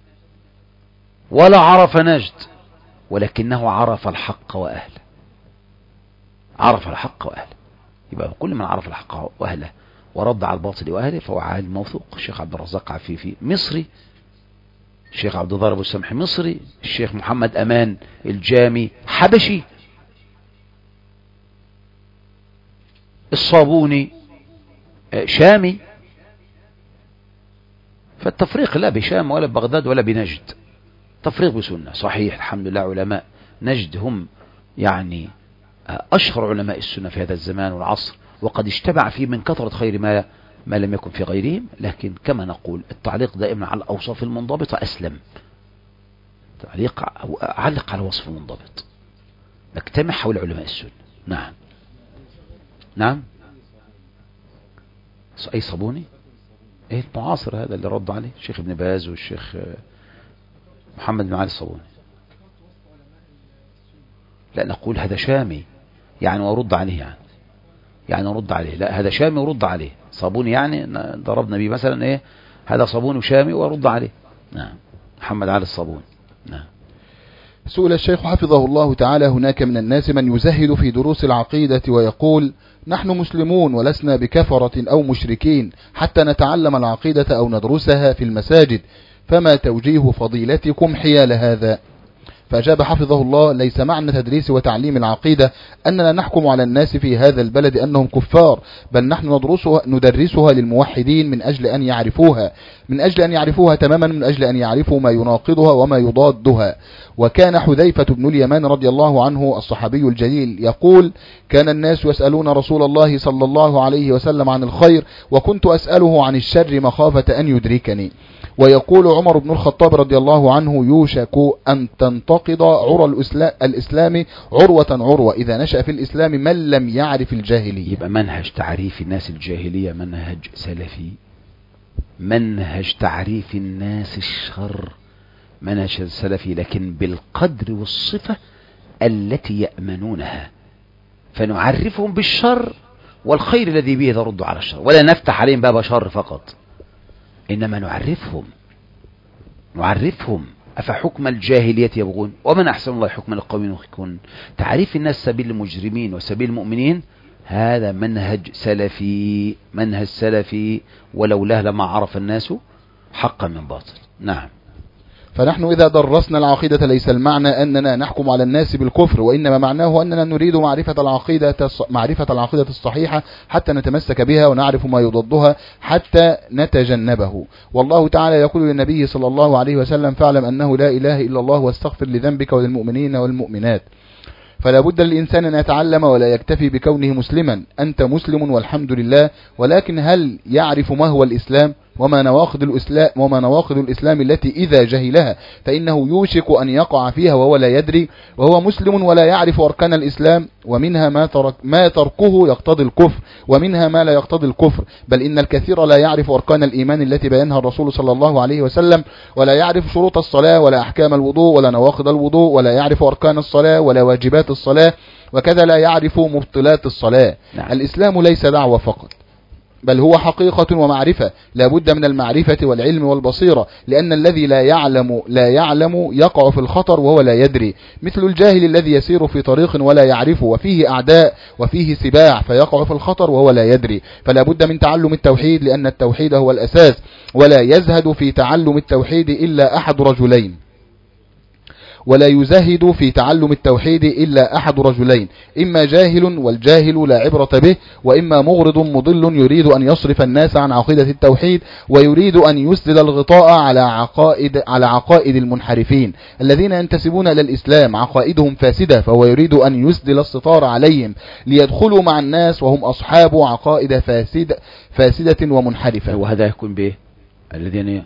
ولا عرف نجد، ولكنه عرف الحق وأهله، عرف الحق وأهله. يبقى كل من عرف الحق وأهله ورد على الباطل وأهله فهو عالم موثوق. الشيخ عبد الرزاق عفيفي مصري الشيخ عبد الظاهر أبو السمح مصري، الشيخ محمد أمان الجامي حبشي، الصابوني شامي. فالتفريق لا بشام ولا ببغداد ولا بنجد، تفريق بسنة صحيح. الحمد لله علماء نجد هم يعني أشهر علماء السنة في هذا الزمان والعصر، وقد اجتمع فيه من كثرة خير ما ما لم يكن في غيرهم. لكن كما نقول التعليق دائما على الأوصاف المنضبطة أسلم. تعليق علق على وصف منضبط، نجتمع حول علماء السنة. نعم نعم. أي صابوني؟ ايه المعاصر هذا اللي رد عليه الشيخ ابن باز والشيخ محمد بن علي الصابوني. لا نقول هذا شامي يعني ورد عليه، يعني يعني ورد عليه. لا هذا شامي ورد عليه. صابوني يعني ضربنا به مثلا ايه، هذا صابوني وشامي ورد عليه. نعم محمد علي الصابوني. نعم. سئل الشيخ حفظه الله تعالى: هناك من الناس من يزهد في دروس العقيدة ويقول: نحن مسلمون ولسنا بكفرة أو مشركين حتى نتعلم العقيدة أو ندرسها في المساجد، فما توجيه فضيلتكم حيال هذا؟ فأجاب حفظه الله: ليس معنى تدريس وتعليم العقيدة أننا نحكم على الناس في هذا البلد أنهم كفار، بل نحن ندرسها, ندرسها للموحدين من أجل أن يعرفوها من أجل أن يعرفوها تماما، من أجل أن يعرفوا ما يناقضها وما يضادها. وكان حذيفة بن اليمان رضي الله عنه الصحابي الجليل يقول: كان الناس يسألون رسول الله صلى الله عليه وسلم عن الخير، وكنت أسأله عن الشر مخافة أن يدركني. ويقول عمر بن الخطاب رضي الله عنه: يوشك أن تنتقض عرى الإسلام عروة عروة إذا نشأ في الإسلام من لم يعرف الجاهلية. يبقى منهج تعريف الناس الجاهلية منهج سلفي، منهج تعريف الناس الشر منهج سلفي، لكن بالقدر والصفة التي يأمنونها، فنعرفهم بالشر والخير الذي به يرد على الشر، ولا نفتح عليهم باب شر فقط، إنما نعرفهم نعرفهم أفحكم الجاهلية يبغون ومن أحسن الله حكما لقوم يوقنون. تعريف الناس سبيل المجرمين وسبيل المؤمنين هذا منهج سلفي، منهج سلفي، ولولاه لما عرف الناس حقا من باطل. نعم. فنحن إذا درسنا العقيدة ليس المعنى أننا نحكم على الناس بالكفر، وإنما معناه أننا نريد معرفة العقيدة معرفة العقيدة الصحيحة حتى نتمسك بها ونعرف ما يضادها حتى نتجنبه. والله تعالى يقول للنبي صلى الله عليه وسلم: فاعلم أنه لا إله إلا الله واستغفر لذنبك وللمؤمنين والمؤمنات. فلا بد للإنسان أن يتعلم ولا يكتفي بكونه مسلما. أنت مسلم والحمد لله، ولكن هل يعرف ما هو الإسلام وما نواقض الإسلام وما نواقض الإسلام التي إذا جهلها فإنه يوشك أن يقع فيها وهو لا يدري، وهو مسلم ولا يعرف أركان الإسلام، ومنها ما ترك ما تركه يقتضي الكفر، ومنها ما لا يقتضي الكفر، بل إن الكثير لا يعرف أركان الإيمان التي بينها الرسول صلى الله عليه وسلم، ولا يعرف شروط الصلاة ولا أحكام الوضوء ولا نواقض الوضوء، ولا يعرف أركان الصلاة ولا واجبات الصلاة، وكذا لا يعرف مبطلات الصلاة. نعم. الإسلام ليس دعوة فقط، بل هو حقيقة ومعرفة، لا بد من المعرفة والعلم والبصيرة، لأن الذي لا يعلم لا يعلم يقع في الخطر وهو لا يدري، مثل الجاهل الذي يسير في طريق ولا يعرفه وفيه أعداء وفيه سباع فيقع في الخطر وهو لا يدري. فلا بد من تعلم التوحيد، لأن التوحيد هو الأساس، ولا يزهد في تعلم التوحيد إلا أحد رجلين ولا يزهد في تعلم التوحيد إلا أحد رجلين، إما جاهل والجاهل لا عبرة به، وإما مغرض مضل يريد أن يصرف الناس عن عقيدة التوحيد ويريد أن يسدل الغطاء على عقائد على عقائد المنحرفين الذين ينتسبون إلى الإسلام، عقائدهم فاسدة، فهو يريد أن يسدل الستار عليهم ليدخلوا مع الناس وهم أصحاب عقائد فاسدة فاسدة ومنحرفة. وهذا يكون به الذين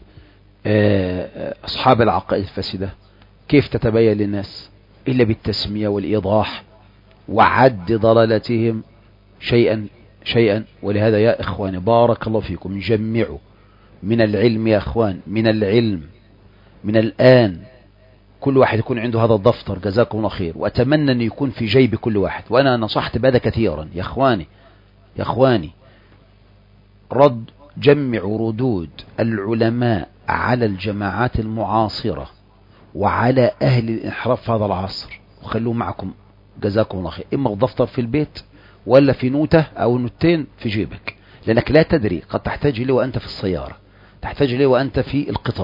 أصحاب العقائد الفاسدة كيف تتبين للناس إلا بالتسمية والإيضاح وعد ضلالتهم شيئا شيئا. ولهذا يا إخواني بارك الله فيكم جمعوا من العلم يا إخوان، من العلم من الآن كل واحد يكون عنده هذا الدفتر جزاكم الله خير، وأتمنى أن يكون في جيب كل واحد، وأنا نصحت بهذا كثيرا يا إخواني يا إخواني رد جمعوا ردود العلماء على الجماعات المعاصرة وعلى أهل الانحراف في هذا العصر، وخلوه معكم جزاكم الله خير، إما الدفتر في البيت ولا في نوتة أو نوتين في جيبك، لأنك لا تدري قد تحتاج إليه وأنت في السيارة، تحتاج إليه وأنت في القطار،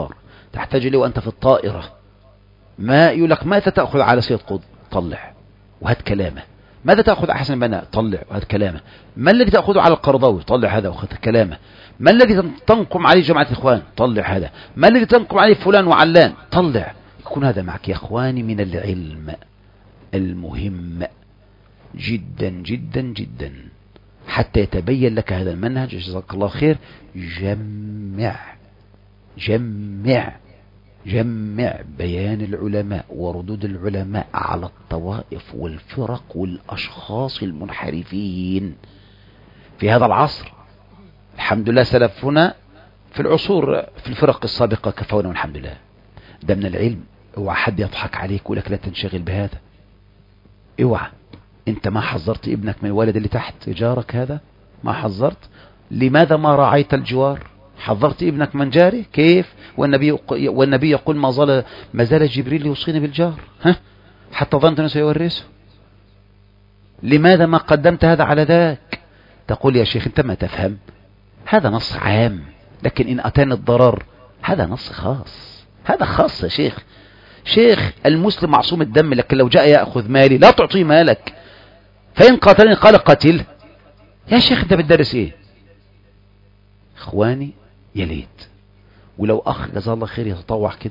تحتاج إليه وأنت في الطائرة. ما يقول لك ماذا تأخذ على سيد قطب؟ طلع وهات كلامه. ماذا تأخذ على حسن بناء؟ طلع وهات كلامه. ما الذي تأخذه على القرضاوي؟ طلع هذا وهات كلامه. ما الذي تنقم عليه جماعة الإخوان؟ طلع هذا. ما الذي تنقم عليه فلان وعلان؟ طلع. يكون هذا معك يا إخواني من العلم المهم جدا جدا جدا حتى يتبين لك هذا المنهج. جزاك الله خير. جمع جمع جمع بيان العلماء وردود العلماء على الطوائف والفرق والأشخاص المنحرفين في هذا العصر. الحمد لله سلفنا في العصور في الفرق السابقة كفونا والحمد لله. ده من العلم. اوعى حد يضحك عليك ويقول لك لا تنشغل بهذا. اوعى. انت ما حذرت ابنك من الولد اللي تحت جارك هذا؟ ما حذرت؟ لماذا ما راعيت الجوار؟ حذرت ابنك من جاره؟ كيف؟ والنبي والنبي يقول ما زال ما زال جبريل يوصيني بالجار، ها حتى ظننت انه سيورثه. لماذا ما قدمت هذا على ذاك؟ تقول يا شيخ انت ما تفهم، هذا نص عام، لكن ان اتاني الضرر هذا نص خاص. هذا خاص يا شيخ. شيخ المسلم معصوم الدم، لكن لو جاء يأخذ مالي لا تعطيه مالك، فإن قاتلني قال قتل. يا شيخ انت بتدرس ايه؟ اخواني يا ليت ولو اخ جزاه الله خير يتطوع كده،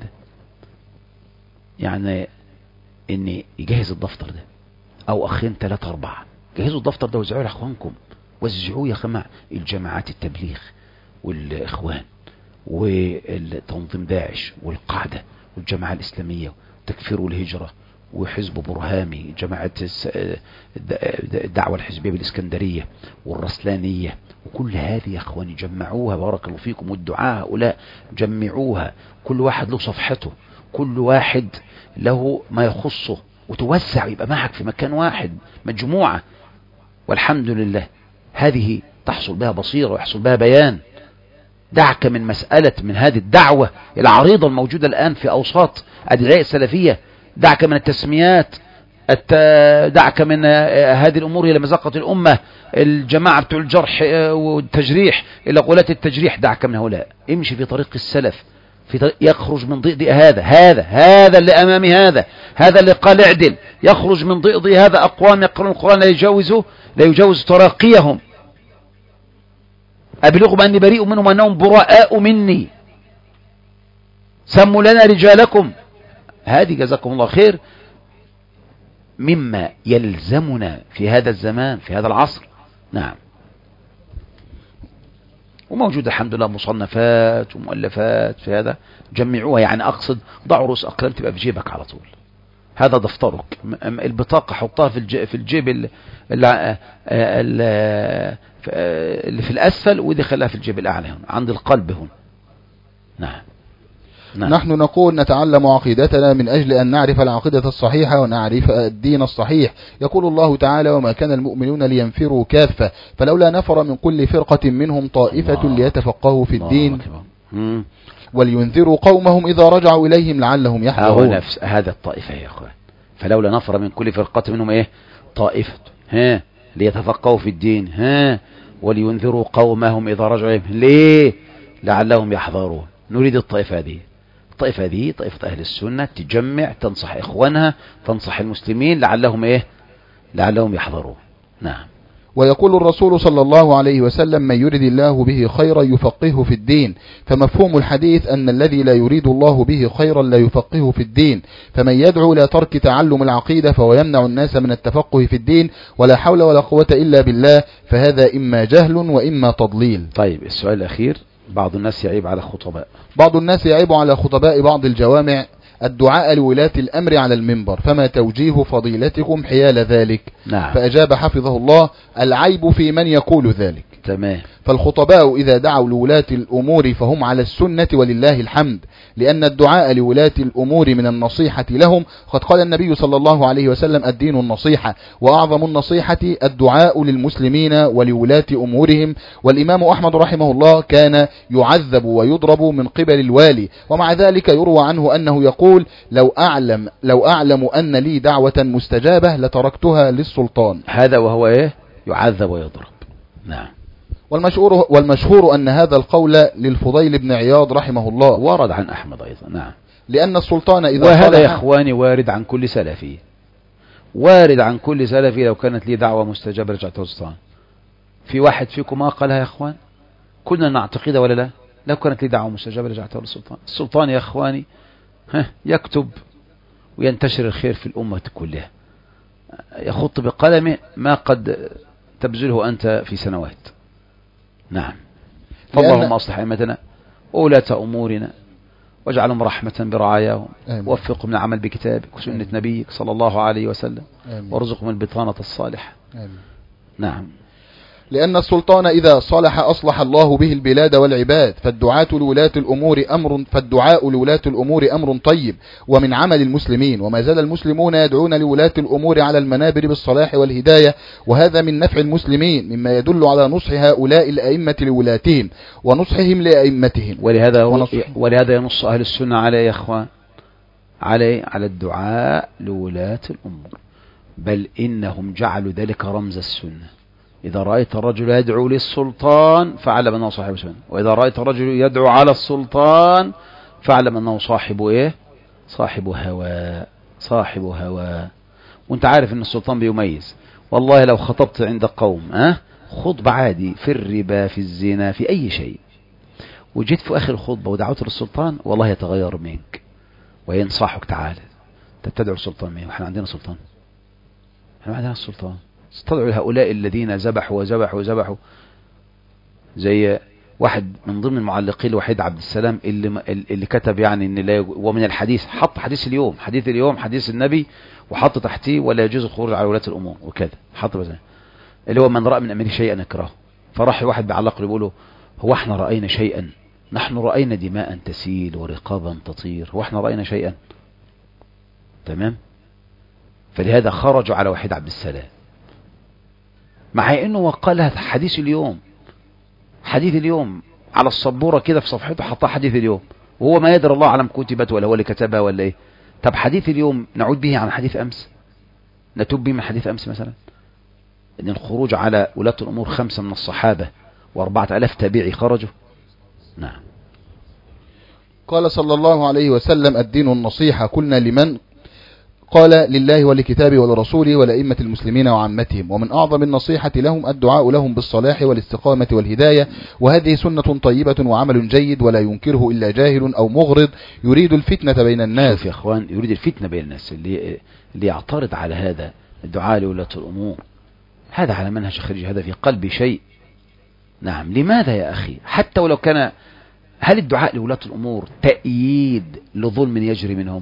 يعني ان يجهز الدفتر ده، او اخين ثلاثة اربعة جهزوا الدفتر ده وزعوه لاخوانكم، وزعوه يا جماعه الجماعات التبليغ والاخوان والتنظيم داعش والقاعده والجماعه الاسلاميه وتكفير الهجره وحزب برهامي، جماعة الدعوة الحزبية بالإسكندرية والرسلانية، وكل هذه يا أخواني جمعوها بارك الله فيكم، والدعاء هؤلاء جمعوها، كل واحد له صفحته، كل واحد له ما يخصه، وتوسع يبقى معك في مكان واحد مجموعة. والحمد لله هذه تحصل بها بصيرة ويحصل بها بيان. دعك من مسألة من هذه الدعوة العريضة الموجودة الآن في أوساط أدعياء السلفية، دعك من التسميات، دعك من هذه الأمور إلى مزقة الأمة، الجماعة بتوع الجرح والتجريح إلى غلاة التجريح، دعك من هؤلاء، امشي في طريق السلف، في طريق يخرج من ضئضئ هذا هذا هذا اللي أمامي، هذا هذا اللي قال اعدل، يخرج من ضئضئ هذا أقوام يقرؤون القرآن لا يجاوزه لا يجاوز تراقيهم، أبلغهم أني بريء منهم وأنهم براء مني، سموا لنا رجالكم. هذه جزاكم الله خير مما يلزمنا في هذا الزمان في هذا العصر. نعم. وموجود الحمد لله مصنفات ومؤلفات في هذا، جمعوها، يعني أقصد ضعوا رؤوس أقلام تبقى في جيبك على طول. هذا دفترك، البطاقة حطها في في الجيب اللي, اللي في الأسفل، ودي خلاها في الجيب الأعلى هنا عند القلب هنا. نعم. نعم. نحن نقول نتعلم عقيدتنا من أجل أن نعرف العقيدة الصحيحة ونعرف الدين الصحيح. يقول الله تعالى وما كان المؤمنون لينفروا كافة فلولا نفر من كل فرقة منهم طائفة ليتفقهوا في الدين ولينذروا قومهم إذا رجعوا إليهم لعلهم يحذرون. نفس هذا الطائفة يا أخوان، فلولا نفر من كل فرقة منهم إيه طائفة ها ليتفقهوا في الدين ها ولينذروا قومهم إذا رجعوا إليهم ليه لعلهم يحذرون. نريد الطائفة دي، الطائفة دي طائفة أهل السنة تجمع تنصح إخوانها تنصح المسلمين لعلهم إيه لعلهم يحضروا. نعم. ويقول الرسول صلى الله عليه وسلم من يريد الله به خيرا يفقهه في الدين، فمفهوم الحديث أن الذي لا يريد الله به خيرا لا يفقهه في الدين، فمن يدعو إلى ترك تعلم العقيدة فهو يمنع الناس من التفقه في الدين ولا حول ولا قوة إلا بالله، فهذا إما جهل وإما تضليل. طيب السؤال الأخير، بعض الناس يعيب على خطباء بعض الناس يعيب على خطباء بعض الجوامع الدعاء لولاة الأمر على المنبر، فما توجيه فضيلتكم حيال ذلك؟ نعم. فأجاب حفظه الله العيب في من يقول ذلك. تمام. فالخطباء إذا دعوا لولاة الأمور فهم على السنة ولله الحمد، لأن الدعاء لولاة الأمور من النصيحة لهم، قد قال النبي صلى الله عليه وسلم الدين النصيحة، وأعظم النصيحة الدعاء للمسلمين ولولاة أمورهم. والإمام أحمد رحمه الله كان يعذب ويضرب من قبل الوالي، ومع ذلك يروى عنه أنه يقول لو أعلم, لو أعلم أن لي دعوة مستجابة لتركتها للسلطان. هذا وهو إيه؟ يعذب ويضرب. نعم. والمشهور, والمشهور أن هذا القول للفضيل بن عياض رحمه الله، ورد عن أحمد أيضا. نعم. لأن السلطان إذا وهذا يا إخواني وارد عن كل سلفي، وارد عن كل سلفي. لو كانت لي دعوة مستجابة رجعت السلطان. في واحد فيكم ما قالها يا إخوان؟ كنا نعتقد ولا لا؟ لو كانت لي دعوة مستجابة رجعت للسلطان. السلطان يا إخواني يكتب وينتشر الخير في الأمة كلها، يخط بقلمه ما قد تبذله أنت في سنوات. نعم. فاللهم أصلح أئمتنا وولاة أمورنا واجعلهم رحمة برعاياهم، ووفقهم للعمل بكتابك وسنة نبيك صلى الله عليه وسلم، وارزقهم البطانة الصالحة. آمين. نعم. لأن السلطان إذا صلح أصلح الله به البلاد والعباد، فالدعاة لولاة الأمور أمر فالدعاء لولاة الأمور أمر طيب ومن عمل المسلمين، وما زال المسلمون يدعون لولاة الأمور على المنابر بالصلاح والهداية، وهذا من نفع المسلمين، مما يدل على نصح هؤلاء الأئمة لولاتهم ونصحهم لأئمتهم. ولهذا ولهذا ينص أهل السنة عليه يا أخوان، عليه على الدعاء لولاة الأمور، بل إنهم جعلوا ذلك رمز السنة. إذا رأيت الرجل يدعو للسلطان فاعلم أنه صاحب سنة، وإذا رأيت الرجل يدعو على السلطان فاعلم أنه صاحب إيه؟ صاحب هوى، صاحب هوى. وانت عارف أن السلطان بيميز. والله لو خطبت عند قوم أه؟ خطبة عادي في الربا في الزنا في أي شيء، وجيت في آخر الخطبة ودعوت للسلطان، والله يتغير منك وينصحك. تعالى تتدعو السلطان مين؟ وإحنا عندنا سلطان؟ إحنا عندنا السلطان. استدعوا هؤلاء الذين ذبحوا وذبحوا وذبحوا، زي واحد من ضمن المعلقين الوحيد عبد السلام اللي اللي كتب يعني ان لا يجوز، ومن الحديث حط حديث اليوم، حديث اليوم حديث النبي، وحط تحتيه ولا يجوز الخروج على ولاة الامور وكذا، حط بس اللي هو من راى من امره شيئا يكرهه. فراح واحد بيعلق له بيقول له هو احنا راينا شيئا؟ نحن راينا دماء تسيل ورقابا تطير، هو احنا راينا شيئا؟ تمام. فلهذا خرجوا على وحيد عبد السلام، مع انه وقالها حديث اليوم، حديث اليوم على السبورة كده في صفحته حطها حديث اليوم، وهو ما يدري الله اعلم كتبت ولا هو اللي كتبها ولا ايه. طب حديث اليوم نعود به عن حديث امس؟ نتوب به من حديث امس مثلا؟ ان الخروج على ولاة الامور خمسة من الصحابة واربعة الاف تابعي خرجوا. نعم. قال صلى الله عليه وسلم الدين النصيحة، قلنا لمن؟ قال لله ولكتابه ولرسوله ولأئمة المسلمين وعامتهم، ومن أعظم النصيحة لهم الدعاء لهم بالصلاح والاستقامة والهداية، وهذه سنة طيبة وعمل جيد ولا ينكره إلا جاهل أو مغرض يريد الفتنة بين الناس. شوف يا أخوان، يريد الفتنة بين الناس، اللي, اللي يعترض على هذا الدعاء لولاة الأمور، هذا على منهج خارجي، هذا في قلبي شيء. نعم. لماذا يا أخي؟ حتى ولو كان، هل الدعاء لولاة الأمور تأييد لظلم يجري منهم؟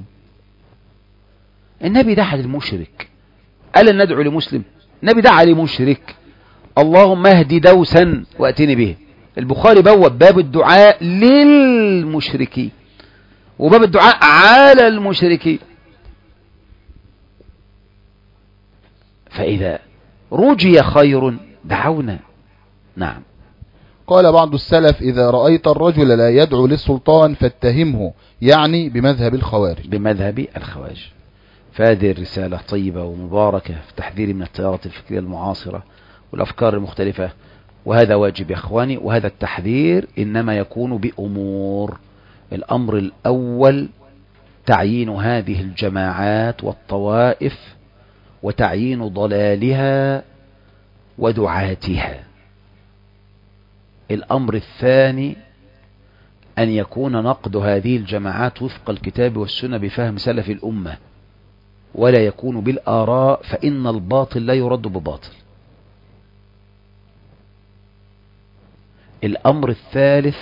النبي دعا للمشرك، ألا ندعو لمسلم؟ النبي دعا لمشرك اللهم اهدي دوسا وأتني به. البخاري بوب باب الدعاء للمشركين وباب الدعاء على المشركين. فإذا رجي خير دعونا. نعم. قال بعض السلف إذا رأيت الرجل لا يدعو للسلطان فاتهمه، يعني بمذهب الخوارج. بمذهب الخوارج. فهذه الرسالة طيبة ومباركة في تحذير من التيارات الفكرية المعاصرة والأفكار المختلفة، وهذا واجب يا أخواني. وهذا التحذير إنما يكون بأمور. الأمر الأول تعيين هذه الجماعات والطوائف وتعيين ضلالها ودعاتها. الأمر الثاني أن يكون نقد هذه الجماعات وفق الكتاب والسنة بفهم سلف الأمة، ولا يكون بالآراء، فإن الباطل لا يرد بباطل. الأمر الثالث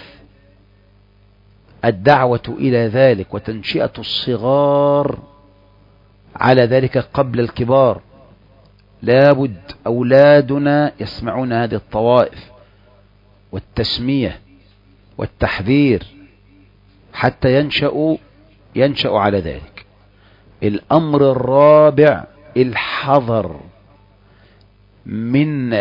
الدعوة إلى ذلك وتنشئة الصغار على ذلك قبل الكبار. لابد أولادنا يسمعون هذه الطوائف والتسمية والتحذير حتى ينشأوا ينشأوا على ذلك. الأمر الرابع الحذر من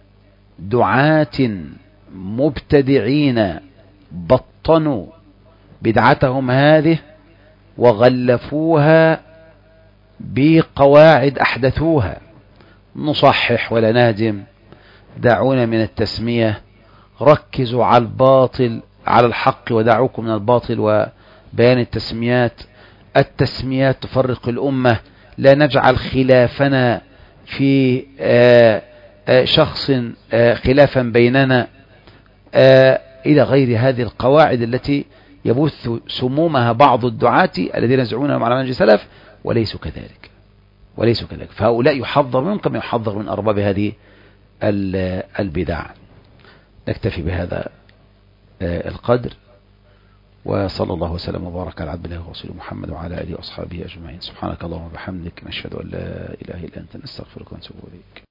دعاة مبتدعين بطنوا بدعتهم هذه وغلفوها بقواعد أحدثوها. نصحح ولا نهدم، دعونا من التسمية ركزوا على الباطل على الحق ودعوكم من الباطل وبيان التسميات. التسميات تفرق الأمة. لا نجعل خلافنا في آآ آآ شخص آآ خلافا بيننا إلى غير هذه القواعد التي يبث سمومها بعض الدعاة الذين يزعمون على منهج السلف وليسوا كذلك وليسوا كذلك. فهؤلاء يحذر منهم كما يحذر من أرباب هذه البدع. نكتفي بهذا القدر، وصلى الله وسلم وبارك على عبد الله ورسوله محمد وعلى آله وأصحابه أجمعين. سبحانك اللهم وبحمدك، نشهد أن لا إله إلا أنت، نستغفرك ونتوب إليك.